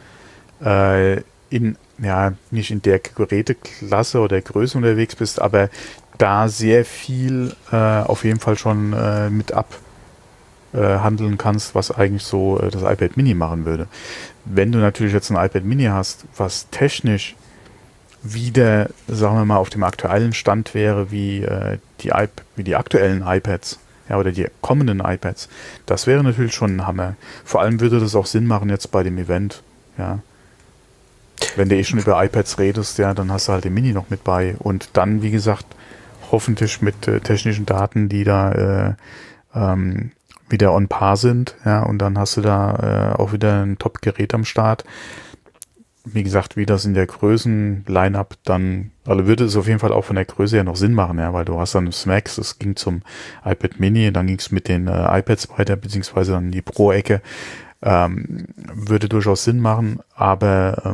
nicht in der Geräteklasse oder Größe unterwegs bist, aber da sehr viel auf jeden Fall schon mit abhandeln kannst, was eigentlich so das iPad Mini machen würde. Wenn du natürlich jetzt ein iPad Mini hast, was technisch wieder, sagen wir mal, auf dem aktuellen Stand wäre, wie die aktuellen iPads, ja, oder die kommenden iPads, das wäre natürlich schon ein Hammer. Vor allem würde das auch Sinn machen jetzt bei dem Event, ja. wenn du eh schon über iPads redest, ja, dann hast du halt den Mini noch mit bei. Und dann, wie gesagt, hoffentlich mit technischen Daten, die da wieder on par sind, ja, und dann hast du da auch wieder ein Top-Gerät am Start. Wie gesagt, wie das in der Größen-Line-Up dann, also würde es auf jeden Fall auch von der Größe her noch Sinn machen, ja, weil du hast dann das Max, das ging zum iPad Mini, dann ging es mit den iPads weiter, beziehungsweise dann in die Pro-Ecke, würde durchaus Sinn machen, aber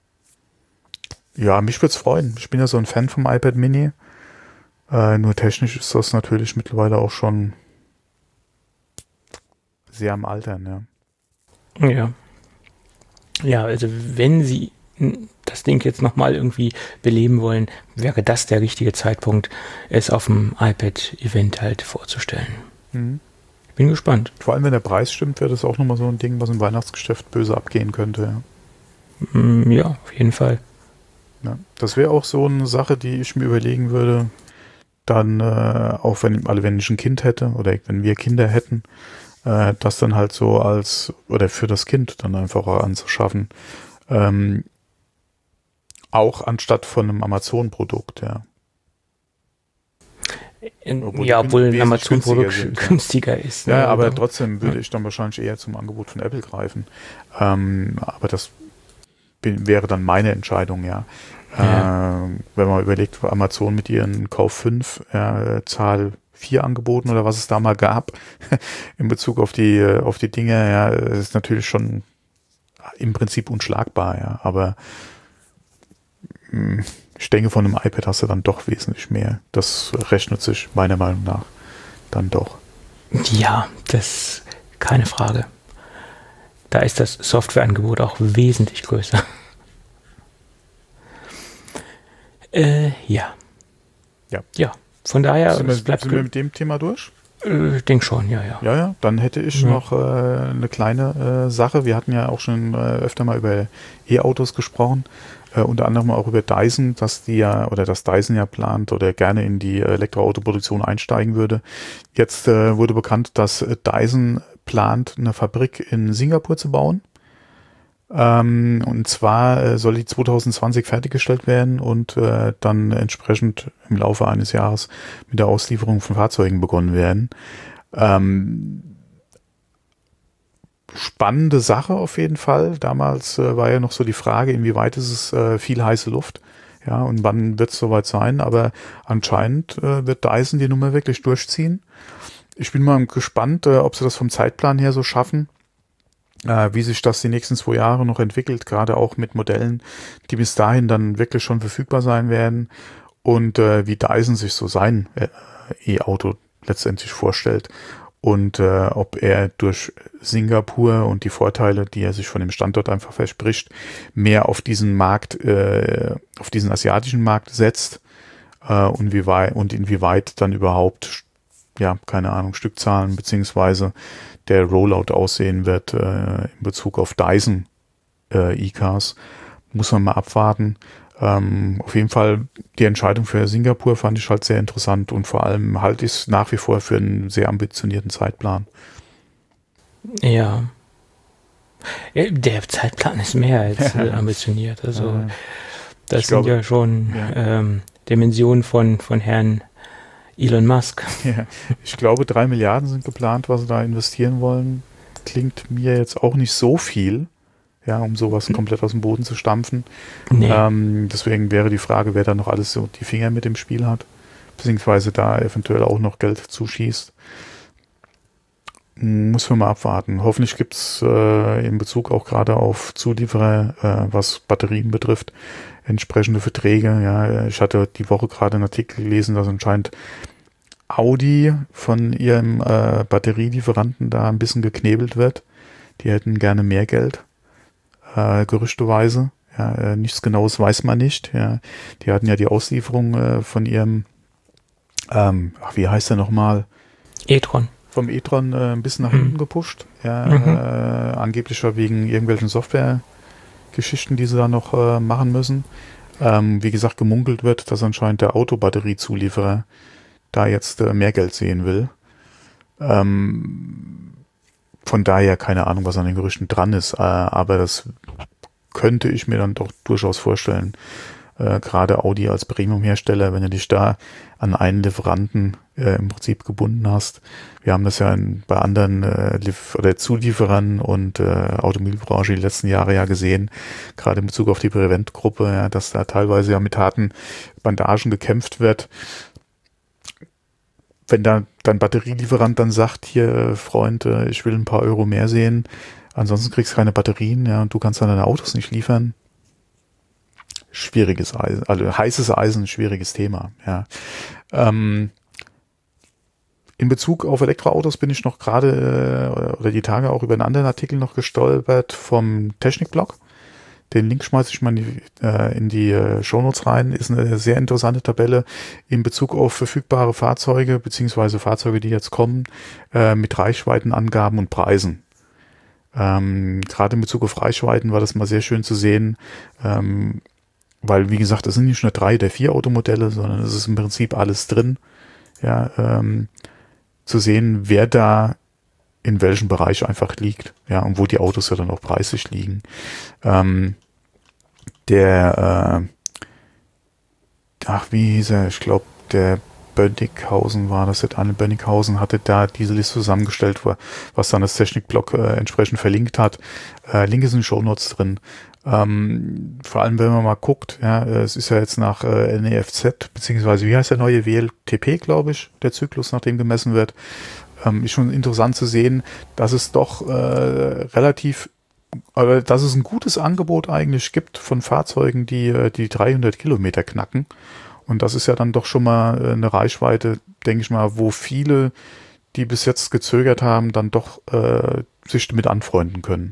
ja, mich würde es freuen. Ich bin ja so ein Fan vom iPad Mini, nur technisch ist das natürlich mittlerweile auch schon sehr am Altern, ja. Ja. Ja, also wenn Sie das Ding jetzt nochmal irgendwie beleben wollen, wäre das der richtige Zeitpunkt, es auf dem iPad-Event halt vorzustellen. Mhm. Bin gespannt. Vor allem, wenn der Preis stimmt, wäre das auch nochmal so ein Ding, was im Weihnachtsgeschäft böse abgehen könnte. Ja, Ja, auf jeden Fall. ja. Das wäre auch so eine Sache, die ich mir überlegen würde, dann auch wenn ich ein Kind hätte oder wenn wir Kinder hätten, das dann halt so oder für das Kind dann einfach auch anzuschaffen. Auch anstatt von einem Amazon-Produkt, ja. Obwohl ein Amazon-Produkt günstiger ist. Ja, aber trotzdem würde ich dann wahrscheinlich eher zum Angebot von Apple greifen. Aber das wäre dann meine Entscheidung, ja. Wenn man überlegt, Amazon mit ihren Kauf 5, Zahl 4 Angeboten oder was es da mal gab, in Bezug auf die Dinge, ja, ist natürlich schon im Prinzip unschlagbar, ja. Aber ich denke, von einem iPad hast du dann doch wesentlich mehr. Das rechnet sich meiner Meinung nach dann doch. Ja, das keine Frage. Da ist das Softwareangebot auch wesentlich größer. Ja. Von daher, sind wir mit dem Thema durch? Ich denke schon, ja. Ja, dann hätte ich noch eine kleine Sache. Wir hatten ja auch schon öfter mal über E-Autos gesprochen, unter anderem auch über Dyson, dass Dyson ja plant oder gerne in die Elektroautoproduktion einsteigen würde. Jetzt wurde bekannt, dass Dyson plant, eine Fabrik in Singapur zu bauen. Und zwar soll die 2020 fertiggestellt werden und dann entsprechend im Laufe eines Jahres mit der Auslieferung von Fahrzeugen begonnen werden. Spannende Sache auf jeden Fall. Damals war ja noch so die Frage, inwieweit ist es viel heiße Luft, ja, und wann wird es soweit sein, aber anscheinend wird Dyson die Nummer wirklich durchziehen. Ich bin mal gespannt, ob sie das vom Zeitplan her so schaffen, wie sich das die nächsten 2 Jahre noch entwickelt, gerade auch mit Modellen, die bis dahin dann wirklich schon verfügbar sein werden und wie Dyson sich so sein E-Auto letztendlich vorstellt und ob er durch Singapur und die Vorteile, die er sich von dem Standort einfach verspricht, mehr auf diesen Markt, auf diesen asiatischen Markt setzt und inwieweit dann überhaupt, ja, keine Ahnung, Stückzahlen beziehungsweise der Rollout aussehen wird in Bezug auf Dyson E-Cars. Muss man mal abwarten. Auf jeden Fall die Entscheidung für Singapur fand ich halt sehr interessant und vor allem halte ich es nach wie vor für einen sehr ambitionierten Zeitplan. Ja. Der Zeitplan ist mehr als ambitioniert. Also das sind ja schon Dimensionen von Herrn Elon Musk. Ja, ich glaube, 3 Milliarden sind geplant, was sie da investieren wollen. Klingt mir jetzt auch nicht so viel, ja, um sowas komplett aus dem Boden zu stampfen. Nee. Deswegen wäre die Frage, wer da noch alles so die Finger mit dem Spiel hat, beziehungsweise da eventuell auch noch Geld zuschießt. Muss man mal abwarten. Hoffentlich gibt es in Bezug auch gerade auf Zulieferer, was Batterien betrifft, entsprechende Verträge. Ja, ich hatte die Woche gerade einen Artikel gelesen, dass anscheinend Audi von ihrem Batterielieferanten da ein bisschen geknebelt wird. Die hätten gerne mehr Geld, gerüchteweise. Ja, nichts Genaues weiß man nicht. Ja, die hatten ja die Auslieferung von ihrem, wie heißt der nochmal? e-tron. Vom e-tron ein bisschen nach hinten gepusht. Ja, angeblich wegen irgendwelchen Software-Geschichten, die sie da noch machen müssen. Wie gesagt, gemunkelt wird, dass anscheinend der Autobatteriezulieferer da jetzt mehr Geld sehen will. Von daher keine Ahnung, was an den Gerüchten dran ist, aber das könnte ich mir dann doch durchaus vorstellen, gerade Audi als Premium-Hersteller, wenn du dich da an einen Lieferanten im Prinzip gebunden hast. Wir haben das ja bei anderen Zulieferern und Automobilbranche die letzten Jahre ja gesehen, gerade in Bezug auf die Prevent-Gruppe, ja, dass da teilweise ja mit harten Bandagen gekämpft wird. Wenn da dein Batterielieferant dann sagt, hier Freund, ich will ein paar Euro mehr sehen, ansonsten kriegst du keine Batterien, ja, und du kannst dann deine Autos nicht liefern. Schwieriges Eisen, also heißes Eisen, schwieriges Thema, ja. In Bezug auf Elektroautos bin ich noch gerade oder die Tage auch über einen anderen Artikel noch gestolpert vom Technikblog. Den Link schmeiße ich mal in die Shownotes rein. Ist eine sehr interessante Tabelle in Bezug auf verfügbare Fahrzeuge beziehungsweise Fahrzeuge, die jetzt kommen, mit Reichweitenangaben und Preisen. Gerade in Bezug auf Reichweiten war das mal sehr schön zu sehen, weil, wie gesagt, es sind nicht nur 3 der 4 Automodelle, sondern es ist im Prinzip alles drin. Ja, zu sehen, wer da in welchem Bereich einfach liegt, ja, und wo die Autos ja dann auch preislich liegen. Wie hieß er? Ich glaube, der Bönnighausen war das, der Daniel Bönnighausen hatte da diese Liste zusammengestellt, was dann das Technikblog entsprechend verlinkt hat. Link ist in den Shownotes drin. Vor allem, wenn man mal guckt, ja, es ist ja jetzt nach NEFZ, beziehungsweise wie heißt der neue WLTP, glaube ich, der Zyklus, nach dem gemessen wird, ist schon interessant zu sehen, dass es doch dass es ein gutes Angebot eigentlich gibt von Fahrzeugen, die 300 Kilometer knacken. Und das ist ja dann doch schon mal eine Reichweite, denke ich mal, wo viele, die bis jetzt gezögert haben, dann doch sich damit anfreunden können.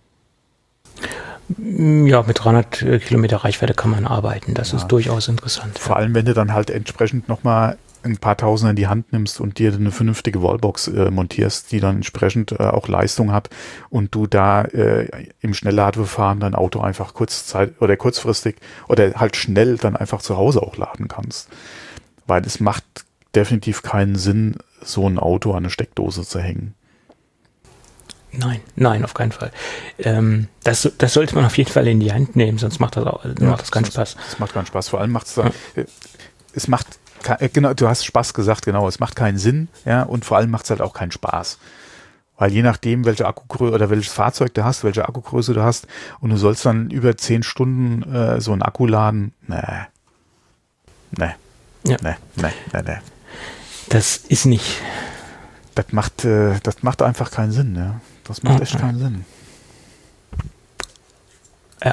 Ja, mit 300 Kilometer Reichweite kann man arbeiten. Das ist durchaus interessant. Vor allem, wenn du dann halt entsprechend nochmal ein paar Tausender in die Hand nimmst und dir eine vernünftige Wallbox montierst, die dann entsprechend auch Leistung hat und du da im Schnellladeverfahren dein Auto einfach kurzfristig oder halt schnell dann einfach zu Hause auch laden kannst. Weil es macht definitiv keinen Sinn, so ein Auto an eine Steckdose zu hängen. Nein, auf keinen Fall. Das sollte man auf jeden Fall in die Hand nehmen, sonst macht das keinen Spaß. Das macht keinen Spaß. Vor allem es macht, genau, du hast Spaß gesagt, genau, es macht keinen Sinn, ja, und vor allem macht es halt auch keinen Spaß. Weil je nachdem, welche Akkugröße oder welches Fahrzeug du hast, welche Akkugröße du hast, und du sollst dann über 10 Stunden so einen Akku laden, nee. Das ist nicht. Das macht einfach keinen Sinn, ja. Das macht echt keinen Sinn. Ja.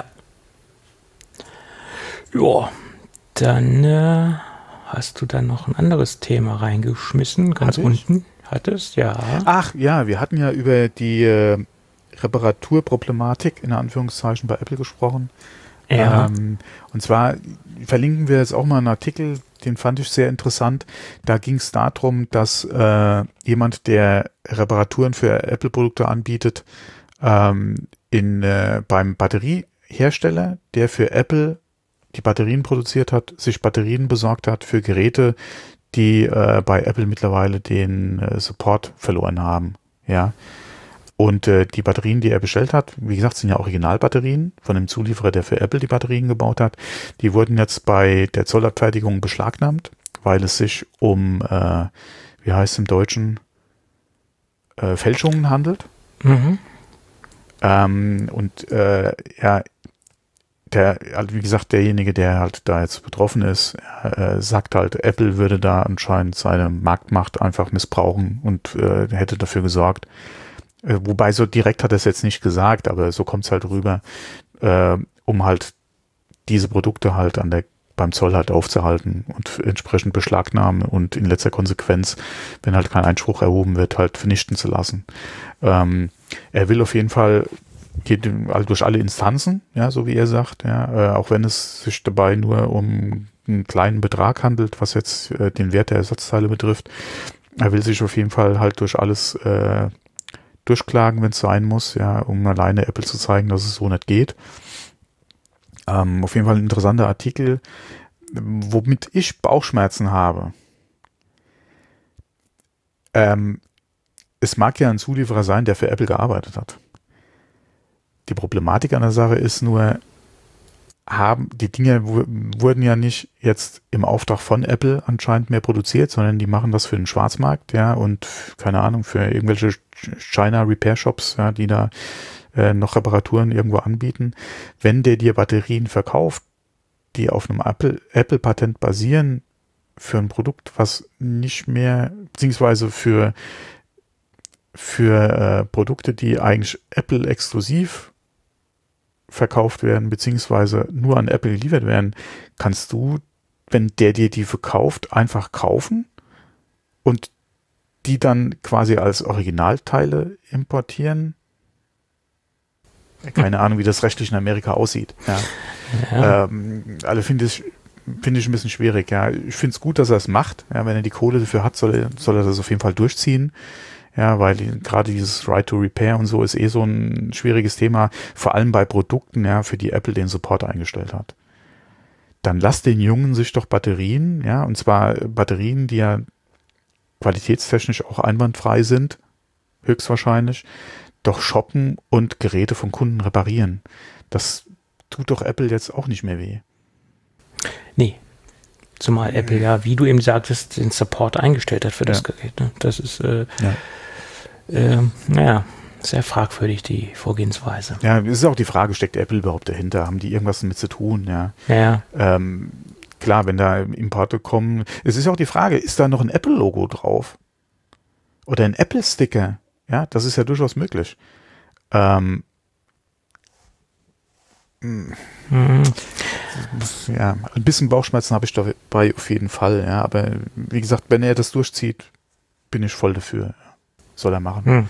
Ja, dann hast du dann noch ein anderes Thema reingeschmissen, ganz unten. Hattest, ja. Ach ja, wir hatten ja über die Reparaturproblematik in Anführungszeichen bei Apple gesprochen. Ja. Und zwar verlinken wir jetzt auch mal einen Artikel, den fand ich sehr interessant. Da ging es darum, dass jemand, der Reparaturen für Apple-Produkte anbietet, beim Batteriehersteller, der für Apple die Batterien produziert hat, sich Batterien besorgt hat für Geräte, die bei Apple mittlerweile den Support verloren haben. Ja. Und die Batterien, die er bestellt hat, wie gesagt, sind ja Originalbatterien von dem Zulieferer, der für Apple die Batterien gebaut hat. Die wurden jetzt bei der Zollabfertigung beschlagnahmt, weil es sich um, wie heißt es im Deutschen, Fälschungen handelt. Mhm. Wie gesagt, derjenige, der halt da jetzt betroffen ist, sagt halt, Apple würde da anscheinend seine Marktmacht einfach missbrauchen und hätte dafür gesorgt. Wobei so direkt hat er es jetzt nicht gesagt, aber so kommt es halt rüber, um halt diese Produkte halt beim Zoll halt aufzuhalten und entsprechend beschlagnahmen und in letzter Konsequenz, wenn halt kein Einspruch erhoben wird, halt vernichten zu lassen. Er will auf jeden Fall durch alle Instanzen, ja, so wie er sagt, ja, auch wenn es sich dabei nur um einen kleinen Betrag handelt, was jetzt den Wert der Ersatzteile betrifft. Er will sich auf jeden Fall halt durch alles durchklagen, wenn es sein muss, ja, um alleine Apple zu zeigen, dass es so nicht geht. Auf jeden Fall ein interessanter Artikel, womit ich Bauchschmerzen habe. Es mag ja ein Zulieferer sein, der für Apple gearbeitet hat. Die Problematik an der Sache ist nur, die Dinge wurden ja nicht jetzt im Auftrag von Apple anscheinend mehr produziert, sondern die machen das für den Schwarzmarkt, ja, und keine Ahnung, für irgendwelche China Repair Shops, ja, die da noch Reparaturen irgendwo anbieten. Wenn der dir Batterien verkauft, die auf einem Apple-Patent basieren, für ein Produkt, was nicht mehr, beziehungsweise für Produkte, die eigentlich Apple exklusiv verkauft werden, beziehungsweise nur an Apple geliefert werden, kannst du, wenn der dir die verkauft, einfach kaufen und die dann quasi als Originalteile importieren. Keine Ahnung, wie das rechtlich in Amerika aussieht. Ja. Ja. Also finde ich ein bisschen schwierig. Ja. Ich finde es gut, dass er es macht. Ja, wenn er die Kohle dafür hat, soll er das auf jeden Fall durchziehen. Ja, weil gerade dieses Right to Repair und so ist so ein schwieriges Thema, vor allem bei Produkten, ja, für die Apple den Support eingestellt hat. Dann lass den Jungen sich doch Batterien, ja, und zwar Batterien, die ja qualitätstechnisch auch einwandfrei sind, höchstwahrscheinlich, doch shoppen und Geräte von Kunden reparieren. Das tut doch Apple jetzt auch nicht mehr weh. Nee. Zumal Apple ja, wie du eben sagtest, den Support eingestellt hat für das Gerät. Ne? Das ist, sehr fragwürdig, die Vorgehensweise. Ja, es ist auch die Frage, steckt Apple überhaupt dahinter? Haben die irgendwas damit zu tun? Ja. Klar, wenn da Importe kommen. Es ist auch die Frage, ist da noch ein Apple-Logo drauf? Oder ein Apple-Sticker? Ja, das ist ja durchaus möglich. Ja, ein bisschen Bauchschmerzen habe ich dabei auf jeden Fall, ja, aber wie gesagt, wenn er das durchzieht, bin ich voll dafür. Soll er machen.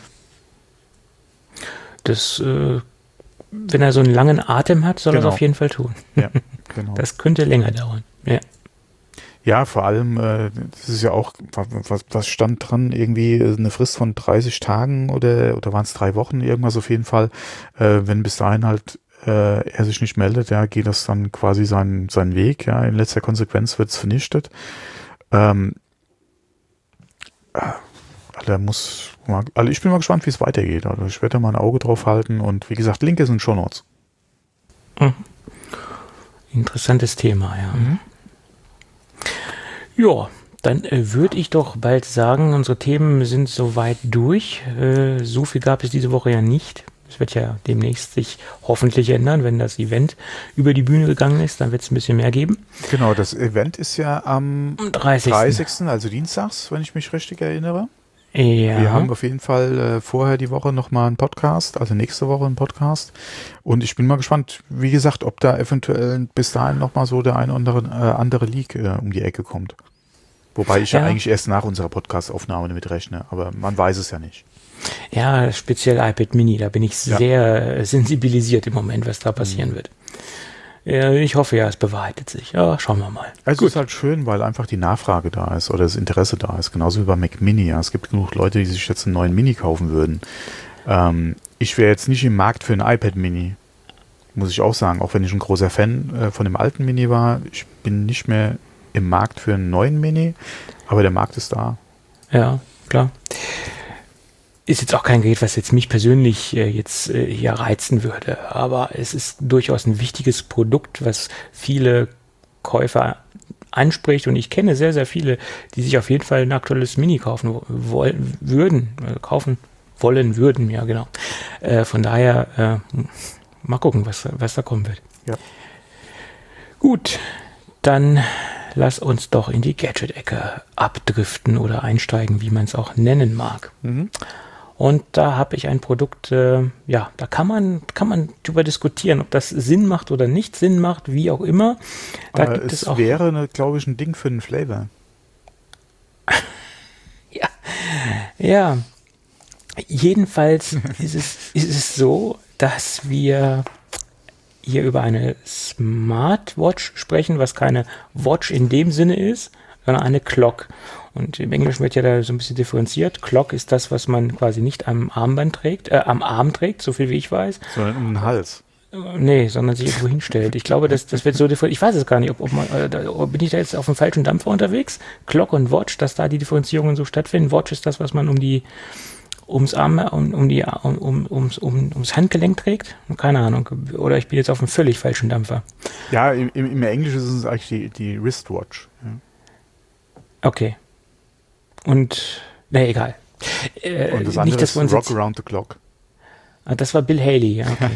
Das, wenn er so einen langen Atem hat, soll er es auf jeden Fall tun. Ja, genau. Das könnte länger dauern. Ja. Ja, vor allem, das ist ja auch, was stand dran, irgendwie eine Frist von 30 Tagen oder waren es 3 Wochen, irgendwas auf jeden Fall, wenn bis dahin halt er sich nicht meldet, ja, geht das dann quasi seinen Weg, ja, in letzter Konsequenz wird es vernichtet. Also ich bin mal gespannt, wie es weitergeht. Also ich werde da mal ein Auge drauf halten und wie gesagt, Link ist in Shownotes. Interessantes Thema, ja. Ja, dann würde ich doch bald sagen, unsere Themen sind soweit durch. So viel gab es diese Woche ja nicht. Es wird ja demnächst sich hoffentlich ändern, wenn das Event über die Bühne gegangen ist, dann wird es ein bisschen mehr geben. Genau, das Event ist ja am 30. Also dienstags, wenn ich mich richtig erinnere. Ja. Wir haben auf jeden Fall vorher die Woche nochmal einen Podcast, also nächste Woche einen Podcast. Und ich bin mal gespannt, wie gesagt, ob da eventuell bis dahin nochmal so der ein oder andere Leak um die Ecke kommt. Wobei ich ja eigentlich erst nach unserer Podcast-Aufnahme damit rechne, aber man weiß es ja nicht. Ja, speziell iPad Mini, da bin ich sehr sensibilisiert im Moment, was da passieren wird. Ich hoffe ja, es bewahrheitet sich. Ja, schauen wir mal. Also es ist halt schön, weil einfach die Nachfrage da ist oder das Interesse da ist. Genauso wie bei Mac Mini. Ja. Es gibt genug Leute, die sich jetzt einen neuen Mini kaufen würden. Ich wäre jetzt nicht im Markt für ein iPad Mini. Muss ich auch sagen. Auch wenn ich ein großer Fan von dem alten Mini war. Ich bin nicht mehr im Markt für einen neuen Mini. Aber der Markt ist da. Ja, klar. Ist jetzt auch kein Gerät, was jetzt mich persönlich hier reizen würde, aber es ist durchaus ein wichtiges Produkt, was viele Käufer anspricht und ich kenne sehr, sehr viele, die sich auf jeden Fall ein aktuelles Mini kaufen würden, ja genau. Von daher mal gucken, was da kommen wird. Ja. Gut, dann lass uns doch in die Gadget-Ecke abdriften oder einsteigen, wie man es auch nennen mag. Und da habe ich ein Produkt, da kann man drüber diskutieren, ob das Sinn macht oder nicht Sinn macht, wie auch immer. Da gibt es auch, wäre, glaube ich, ein Ding für einen Flavor. Ja. Jedenfalls ist es so, dass wir hier über eine Smartwatch sprechen, was keine Watch in dem Sinne ist, sondern eine Clock. Und im Englischen wird ja da so ein bisschen differenziert. Clock ist das, was man quasi nicht am Armband trägt, am Arm trägt, so viel wie ich weiß. Sondern um den Hals. Nee, sondern sich irgendwo hinstellt. Ich glaube, das wird so differenziert. Ich weiß es gar nicht, ob bin ich da jetzt auf dem falschen Dampfer unterwegs? Clock und Watch, dass da die Differenzierungen so stattfinden. Watch ist das, was man um die ums Handgelenk trägt? Keine Ahnung. Oder ich bin jetzt auf einem völlig falschen Dampfer. Ja, im Englischen ist es eigentlich die Wristwatch. Ja. Okay. Und, egal. Und das andere ist Rock Around the Clock. Das war Bill Haley, ja. Okay.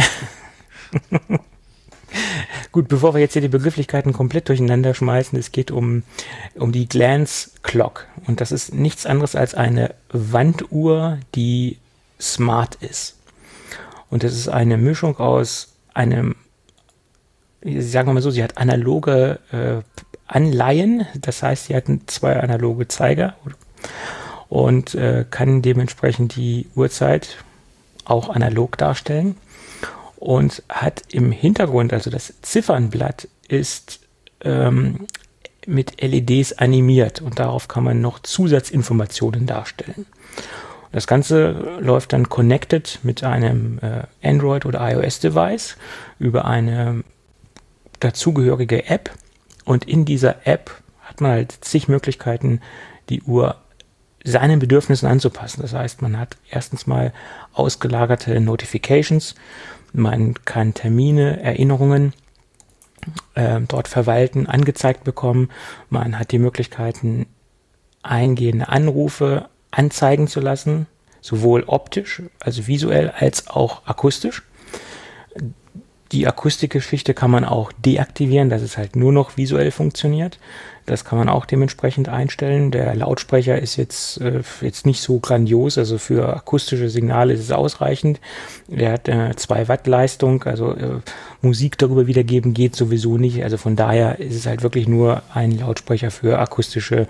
Gut, bevor wir jetzt hier die Begrifflichkeiten komplett durcheinander schmeißen, es geht um die Glance Clock. Und das ist nichts anderes als eine Wanduhr, die smart ist. Und das ist eine Mischung aus sagen wir mal so, sie hat analoge Anleihen. Das heißt, sie hat 2 analoge Zeiger und kann dementsprechend die Uhrzeit auch analog darstellen. Und hat im Hintergrund, also das Ziffernblatt ist mit LEDs animiert und darauf kann man noch Zusatzinformationen darstellen. Das Ganze läuft dann connected mit einem Android- oder iOS-Device über eine dazugehörige App und in dieser App hat man halt zig Möglichkeiten, die Uhr seinen Bedürfnissen anzupassen. Das heißt, man hat erstens mal ausgelagerte Notifications, man kann Termine, Erinnerungen dort verwalten, angezeigt bekommen. Man hat die Möglichkeiten, eingehende Anrufe anzeigen zu lassen, sowohl optisch, also visuell, als auch akustisch. Die Akustikgeschichte kann man auch deaktivieren, dass es halt nur noch visuell funktioniert. Das kann man auch dementsprechend einstellen. Der Lautsprecher ist jetzt nicht so grandios, also für akustische Signale ist es ausreichend. Der hat 2 Watt Leistung, also Musik darüber wiedergeben geht sowieso nicht. Also von daher ist es halt wirklich nur ein Lautsprecher für akustische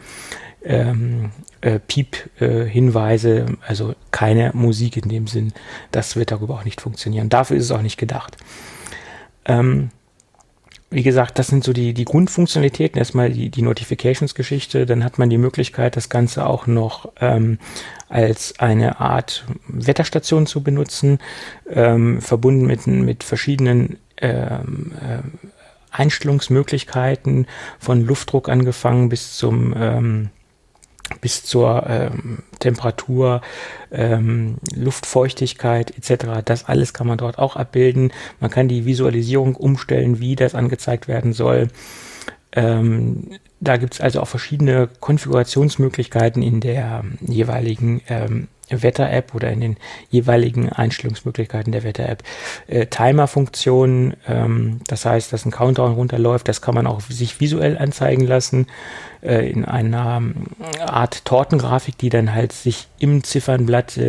Piep-Hinweise, also keine Musik in dem Sinn. Das wird darüber auch nicht funktionieren. Dafür ist es auch nicht gedacht. Wie gesagt, das sind so die Grundfunktionalitäten. Erstmal die Notifications-Geschichte. Dann hat man die Möglichkeit, das Ganze auch noch als eine Art Wetterstation zu benutzen, verbunden mit verschiedenen Einstellungsmöglichkeiten, von Luftdruck angefangen bis zur Temperatur, Luftfeuchtigkeit etc. Das alles kann man dort auch abbilden. Man kann die Visualisierung umstellen, wie das angezeigt werden soll. Da gibt es also auch verschiedene Konfigurationsmöglichkeiten in der jeweiligen Wetter-App oder in den jeweiligen Einstellungsmöglichkeiten der Wetter-App. Timer-Funktionen, das heißt, dass ein Countdown runterläuft, das kann man auch sich visuell anzeigen lassen, in einer Art Tortengrafik, die dann halt sich im Ziffernblatt,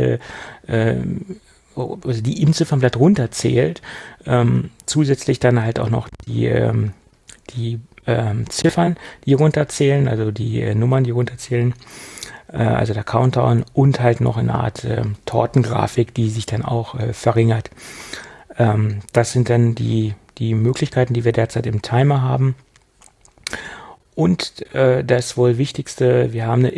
also die im Ziffernblatt runterzählt, zusätzlich dann halt auch noch die Ziffern, die runterzählen, also die Nummern, die runterzählen, also der Countdown und halt noch eine Art Tortengrafik, die sich dann auch verringert. Das sind dann die Möglichkeiten, die wir derzeit im Timer haben. Und das wohl Wichtigste, wir haben eine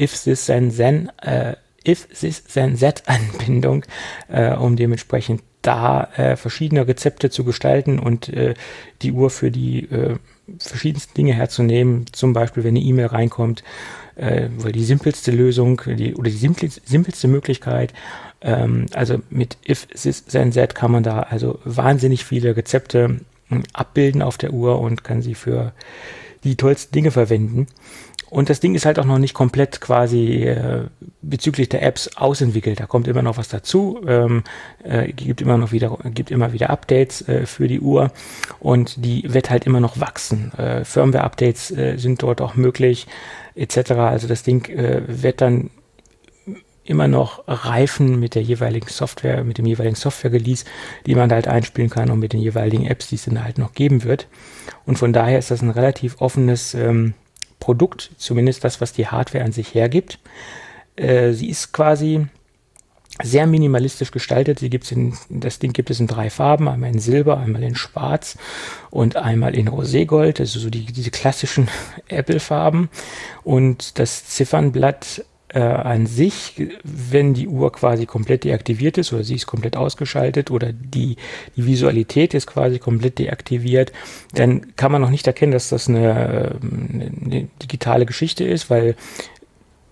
If-This-Then-That-Anbindung, um dementsprechend da verschiedene Rezepte zu gestalten und die Uhr für die verschiedensten Dinge herzunehmen. Zum Beispiel, wenn eine E-Mail reinkommt, weil die simpelste Lösung die simpelste Möglichkeit, also mit If This Then That kann man da also wahnsinnig viele Rezepte abbilden auf der Uhr und kann sie für die tollsten Dinge verwenden. Und das Ding ist halt auch noch nicht komplett quasi bezüglich der Apps ausentwickelt. Da kommt immer noch was dazu, gibt immer wieder Updates für die Uhr und die wird halt immer noch wachsen. Firmware-Updates sind dort auch möglich, etc. Also das Ding wird dann immer noch reifen mit der jeweiligen Software, mit dem jeweiligen Software-Release, die man da halt einspielen kann und mit den jeweiligen Apps, die es dann halt noch geben wird. Und von daher ist das ein relativ offenes Produkt, zumindest das, was die Hardware an sich hergibt. Sie ist quasi sehr minimalistisch gestaltet. Das Ding gibt es in 3 Farben, einmal in Silber, einmal in Schwarz und einmal in Roségold, also so diese klassischen Apple-Farben. Und das Ziffernblatt an sich, wenn die Uhr quasi komplett deaktiviert ist oder sie ist komplett ausgeschaltet oder die Visualität ist quasi komplett deaktiviert, dann kann man noch nicht erkennen, dass das eine digitale Geschichte ist, weil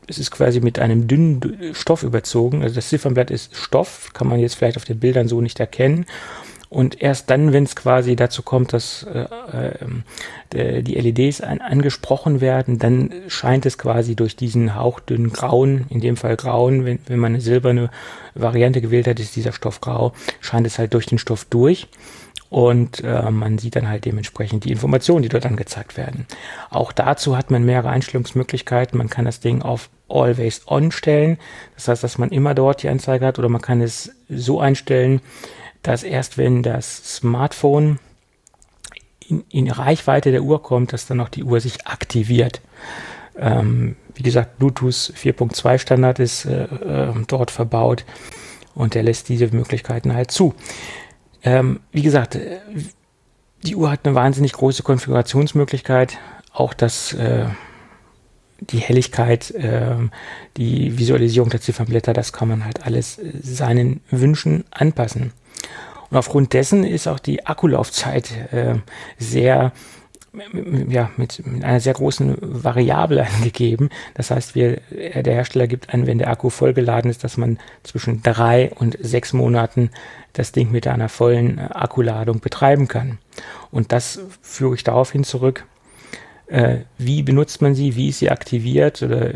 es ist quasi mit einem dünnen Stoff überzogen. Also das Ziffernblatt ist Stoff, kann man jetzt vielleicht auf den Bildern so nicht erkennen. Und erst dann, wenn es quasi dazu kommt, dass die LEDs angesprochen werden, dann scheint es quasi durch diesen hauchdünnen Grauen, in dem Fall Grauen, wenn man eine silberne Variante gewählt hat, ist dieser Stoff grau, scheint es halt durch den Stoff durch. Und man sieht dann halt dementsprechend die Informationen, die dort angezeigt werden. Auch dazu hat man mehrere Einstellungsmöglichkeiten. Man kann das Ding auf Always On stellen. Das heißt, dass man immer dort die Anzeige hat. Oder man kann es so einstellen, dass erst wenn das Smartphone in Reichweite der Uhr kommt, dass dann auch die Uhr sich aktiviert. Wie gesagt, Bluetooth 4.2 Standard ist dort verbaut und der lässt diese Möglichkeiten halt zu. Wie gesagt, die Uhr hat eine wahnsinnig große Konfigurationsmöglichkeit. Auch die Helligkeit, die Visualisierung der Ziffernblätter, das kann man halt alles seinen Wünschen anpassen. Und aufgrund dessen ist auch die Akkulaufzeit mit einer sehr großen Variable angegeben. Das heißt, der Hersteller gibt an, wenn der Akku vollgeladen ist, dass man zwischen 3 und 6 Monaten das Ding mit einer vollen Akkuladung betreiben kann. Und das führe ich daraufhin zurück, wie benutzt man sie, wie ist sie aktiviert oder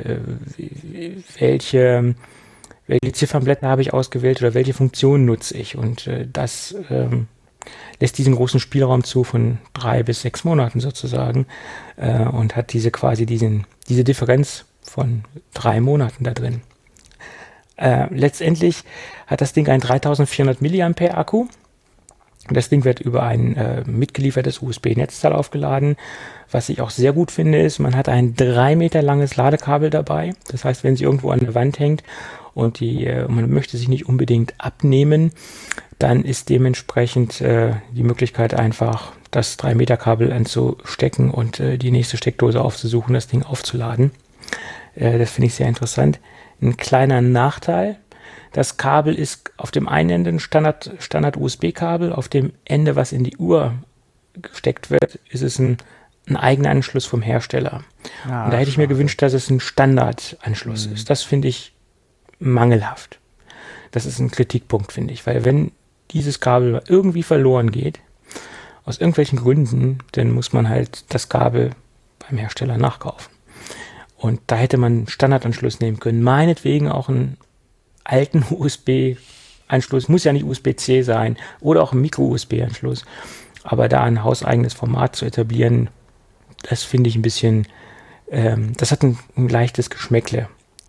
welche Ziffernblätter habe ich ausgewählt oder welche Funktionen nutze ich. Und das lässt diesen großen Spielraum zu von 3 bis 6 Monaten sozusagen und hat diese Differenz von 3 Monaten da drin. Letztendlich hat das Ding einen 3400 mAh Akku. Das Ding wird über ein mitgeliefertes USB-Netzteil aufgeladen. Was ich auch sehr gut finde, ist, man hat ein 3 Meter langes Ladekabel dabei. Das heißt, wenn sie irgendwo an der Wand hängt und man möchte sich nicht unbedingt abnehmen, dann ist dementsprechend die Möglichkeit einfach, das 3 Meter Kabel anzustecken und die nächste Steckdose aufzusuchen, das Ding aufzuladen. Das finde ich sehr interessant. Ein kleiner Nachteil: Das Kabel ist auf dem einen Ende ein Standard USB-Kabel, auf dem Ende, was in die Uhr gesteckt wird, ist es ein eigener Anschluss vom Hersteller. Und da hätte ich mir gewünscht, dass es ein Standardanschluss ist. Das finde ich mangelhaft. Das ist ein Kritikpunkt, finde ich, weil wenn dieses Kabel irgendwie verloren geht, aus irgendwelchen Gründen, dann muss man halt das Kabel beim Hersteller nachkaufen. Und da hätte man einen Standardanschluss nehmen können, meinetwegen auch einen alten USB-Anschluss, muss ja nicht USB-C sein, oder auch ein Micro-USB-Anschluss. Aber da ein hauseigenes Format zu etablieren, das finde ich ein bisschen, das hat ein leichtes Geschmäckle.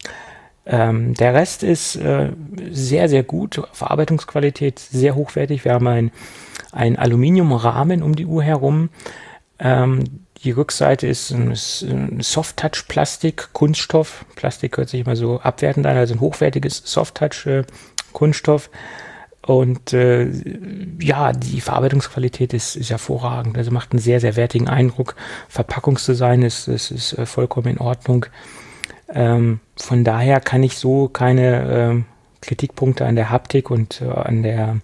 Der Rest ist sehr, sehr gut. Verarbeitungsqualität sehr hochwertig. Wir haben einen Aluminiumrahmen um die Uhr herum. Die Rückseite ist ein Soft-Touch-Plastik, Kunststoff. Plastik hört sich immer so abwertend an, also ein hochwertiges Soft-Touch-Kunststoff. Und die Verarbeitungsqualität ist hervorragend. Also macht einen sehr, sehr wertigen Eindruck. Verpackungsdesign ist vollkommen in Ordnung. Von daher kann ich so keine Kritikpunkte an der Haptik und an der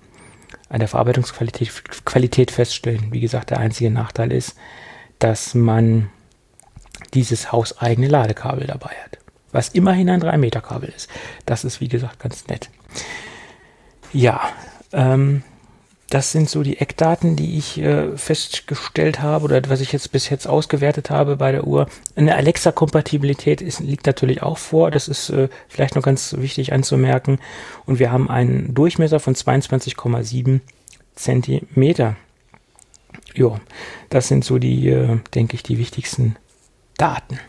Verarbeitungsqualität feststellen. Wie gesagt, der einzige Nachteil ist, dass man dieses hauseigene Ladekabel dabei hat, was immerhin ein 3 Meter Kabel ist. Das ist, wie gesagt, ganz nett. Ja, das sind so die Eckdaten, die ich festgestellt habe oder was ich jetzt bis jetzt ausgewertet habe bei der Uhr. Eine Alexa-Kompatibilität liegt natürlich auch vor. Das ist vielleicht noch ganz wichtig anzumerken. Und wir haben einen Durchmesser von 22,7 Zentimeter. Ja, das sind so die, denke ich, die wichtigsten Daten.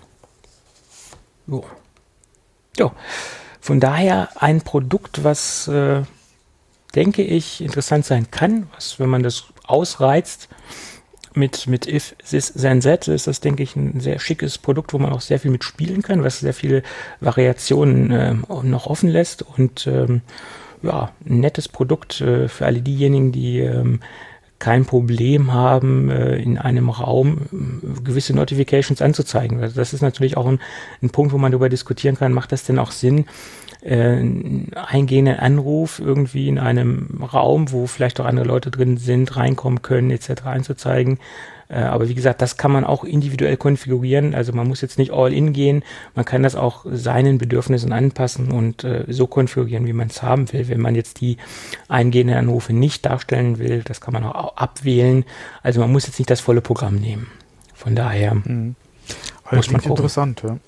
Jo. Von daher ein Produkt, was denke ich, interessant sein kann, wenn man das ausreizt mit If This Then That, ist das, denke ich, ein sehr schickes Produkt, wo man auch sehr viel mit spielen kann, was sehr viele Variationen noch offen lässt und ein nettes Produkt für alle diejenigen, die kein Problem haben, in einem Raum gewisse Notifications anzuzeigen. Also das ist natürlich auch ein Punkt, wo man darüber diskutieren kann, macht das denn auch Sinn, eingehenden Anruf irgendwie in einem Raum, wo vielleicht auch andere Leute drin sind, reinkommen können, etc. einzuzeigen. Aber wie gesagt, das kann man auch individuell konfigurieren. Also man muss jetzt nicht all in gehen. Man kann das auch seinen Bedürfnissen anpassen und so konfigurieren, wie man es haben will. Wenn man jetzt die eingehenden Anrufe nicht darstellen will, das kann man auch abwählen. Also man muss jetzt nicht das volle Programm nehmen. Von daher muss man gucken. Interessant, ja.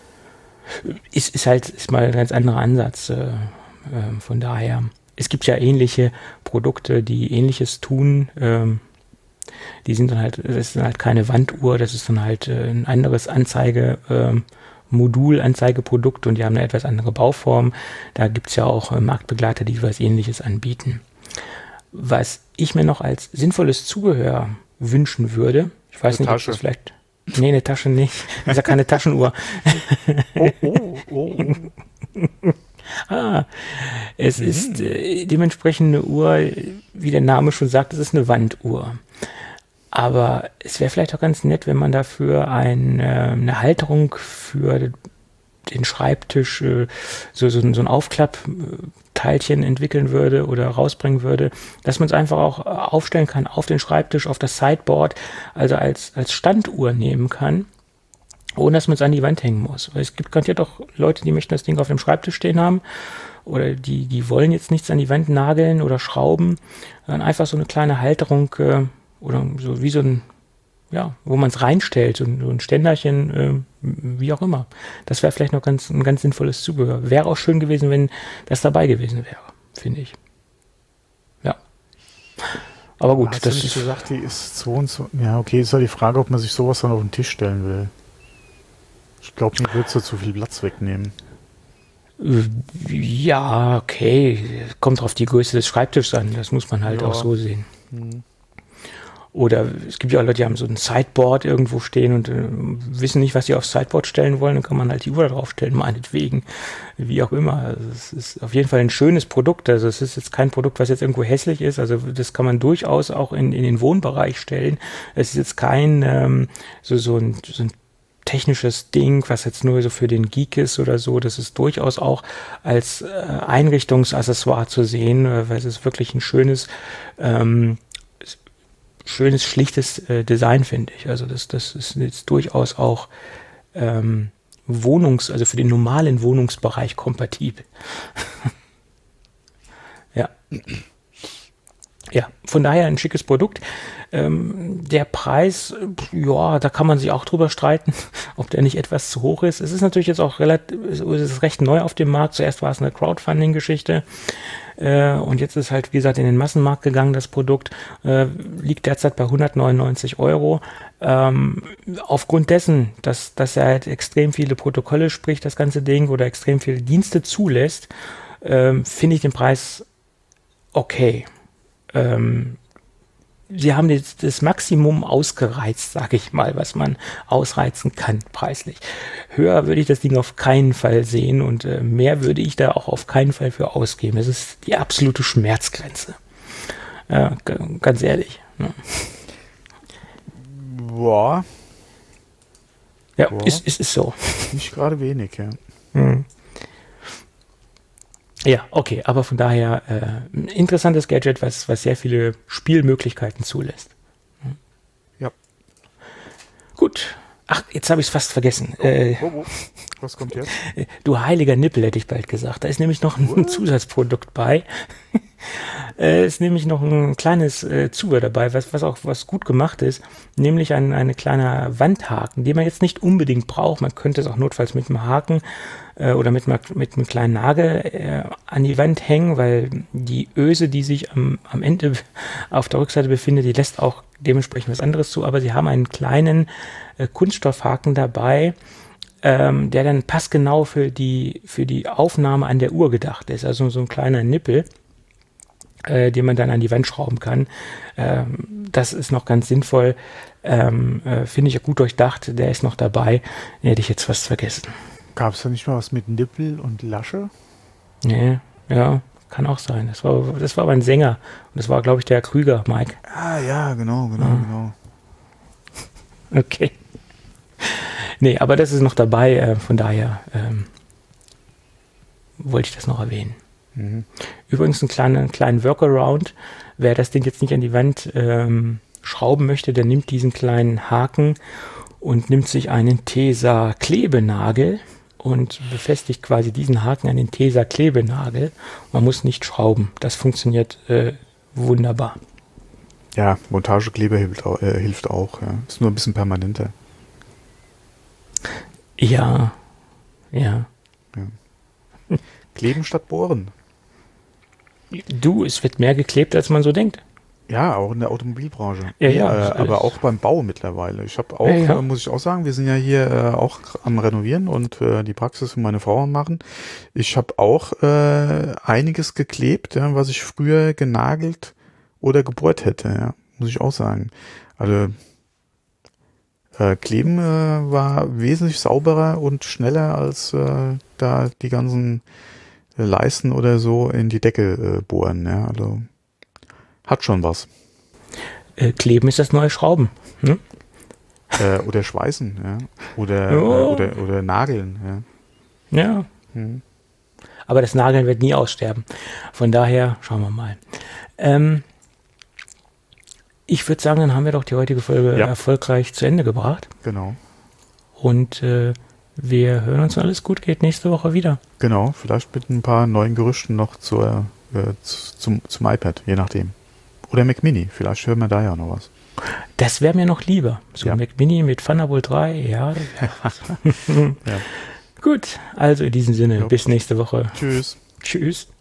Ist mal ein ganz anderer Ansatz. Von daher, es gibt ja ähnliche Produkte, die Ähnliches tun. Die sind dann halt, das ist dann halt keine Wanduhr, das ist dann halt ein anderes Modul, Anzeigeprodukt, und die haben eine etwas andere Bauform. Da gibt es ja auch Marktbegleiter, die was Ähnliches anbieten. Was ich mir noch als sinnvolles Zubehör wünschen würde, ich weiß nicht, ob das vielleicht... Nee, eine Tasche nicht. Das ist ja keine Taschenuhr. Es ist dementsprechend eine Uhr, wie der Name schon sagt, es ist eine Wanduhr. Aber es wäre vielleicht auch ganz nett, wenn man dafür eine Halterung für den Schreibtisch, so ein Aufklappteilchen entwickeln würde oder rausbringen würde, dass man es einfach auch aufstellen kann auf den Schreibtisch, auf das Sideboard, also als Standuhr nehmen kann, ohne dass man es an die Wand hängen muss. Weil es gibt garantiert auch Leute, die möchten das Ding auf dem Schreibtisch stehen haben oder die wollen jetzt nichts an die Wand nageln oder schrauben, dann einfach so eine kleine Halterung oder so wie so ein, ja, wo man es reinstellt, so ein Ständerchen, wie auch immer. Das wäre vielleicht noch ein ganz sinnvolles Zubehör. Wäre auch schön gewesen, wenn das dabei gewesen wäre, finde ich. Ja. Aber gut, das ist... gesagt, die ist 22... Ja, okay, ist ja die Frage, ob man sich sowas dann auf den Tisch stellen will. Ich glaube, mir würde es zu viel Platz wegnehmen. Ja, okay. Kommt drauf die Größe des Schreibtischs an. Das muss man halt auch so sehen. Oder es gibt ja auch Leute, die haben so ein Sideboard irgendwo stehen und wissen nicht, was sie aufs Sideboard stellen wollen. Dann kann man halt die Uhr darauf stellen, meinetwegen. Wie auch immer. Also es ist auf jeden Fall ein schönes Produkt. Also es ist jetzt kein Produkt, was jetzt irgendwo hässlich ist. Also das kann man durchaus auch in den Wohnbereich stellen. Es ist jetzt kein so ein technisches Ding, was jetzt nur so für den Geek ist oder so. Das ist durchaus auch als Einrichtungsaccessoire zu sehen, weil es ist wirklich ein schönes, schlichtes Design, finde ich. Also das ist jetzt durchaus auch also für den normalen Wohnungsbereich kompatibel. Ja. Ja, von daher ein schickes Produkt. Der Preis, ja, da kann man sich auch drüber streiten, ob der nicht etwas zu hoch ist. Es ist natürlich jetzt auch es ist recht neu auf dem Markt. Zuerst war es eine Crowdfunding-Geschichte und jetzt ist halt, wie gesagt, in den Massenmarkt gegangen, das Produkt. Liegt derzeit bei 199 €. Aufgrund dessen, dass er halt extrem viele Protokolle spricht, das ganze Ding, oder extrem viele Dienste zulässt, finde ich den Preis okay. Sie haben jetzt das Maximum ausgereizt, sage ich mal, was man ausreizen kann preislich. Höher würde ich das Ding auf keinen Fall sehen und mehr würde ich da auch auf keinen Fall für ausgeben. Das ist die absolute Schmerzgrenze. Ganz ehrlich. Ne? Boah. Ja, ist so. Nicht gerade wenig, ja. Ja, okay, aber von daher ein interessantes Gadget, was sehr viele Spielmöglichkeiten zulässt. Ja. Gut. Ach, jetzt habe ich es fast vergessen. Was kommt jetzt? Du heiliger Nippel, hätte ich bald gesagt. Da ist nämlich noch ein Zusatzprodukt bei. Ist nämlich noch ein kleines Zubehör dabei, was gut gemacht ist, nämlich ein kleiner Wandhaken, den man jetzt nicht unbedingt braucht. Man könnte es auch notfalls mit einem Haken oder mit einem kleinen Nagel an die Wand hängen, weil die Öse, die sich am Ende auf der Rückseite befindet, die lässt auch dementsprechend was anderes zu, aber sie haben einen kleinen Kunststoffhaken dabei, der dann passgenau für die Aufnahme an der Uhr gedacht ist, also so ein kleiner Nippel, den man dann an die Wand schrauben kann. Das ist noch ganz sinnvoll, finde ich gut durchdacht, der ist noch dabei, den hätte ich jetzt fast vergessen. Gab es da nicht mal was mit Nippel und Lasche? Nee, ja, kann auch sein. Das war aber ein Sänger und das war, glaube ich, der Krüger, Mike. Ah ja, genau. Okay. Nee, aber das ist noch dabei, von daher wollte ich das noch erwähnen. Übrigens einen kleinen Workaround, wer das Ding jetzt nicht an die Wand schrauben möchte, der nimmt diesen kleinen Haken und nimmt sich einen Tesa-Klebenagel und befestigt quasi diesen Haken an den Tesa-Klebenagel. Man muss nicht schrauben. Das funktioniert wunderbar. Ja, Montagekleber hilft auch. Ja. Ist nur ein bisschen permanenter. Ja. Kleben statt bohren. Es wird mehr geklebt, als man so denkt. Ja, auch in der Automobilbranche. Ja, aber auch beim Bau mittlerweile. Ich habe auch, muss ich auch sagen, wir sind ja hier auch am Renovieren und die Praxis für meine Frau machen. Ich habe auch einiges geklebt, ja, was ich früher genagelt oder gebohrt hätte, ja, muss ich auch sagen. Also Kleben war wesentlich sauberer und schneller, als da die ganzen Leisten oder so in die Decke bohren. Ja, also hat schon was. Kleben ist das neue Schrauben. Hm? Oder Schweißen, ja. Oder Nageln, ja. Ja. Hm. Aber das Nageln wird nie aussterben. Von daher schauen wir mal. Ich würde sagen, dann haben wir doch die heutige Folge erfolgreich zu Ende gebracht. Genau. Und wir hören uns, wenn alles gut geht, nächste Woche wieder. Genau, vielleicht mit ein paar neuen Gerüchten noch zum iPad, je nachdem. Oder Mac Mini, vielleicht hören wir da ja noch was. Das wäre mir noch lieber. So ein Mac Mini mit Thunderbolt 3, ja. Ja. Gut, also in diesem Sinne, bis nächste Woche. Tschüss. Tschüss.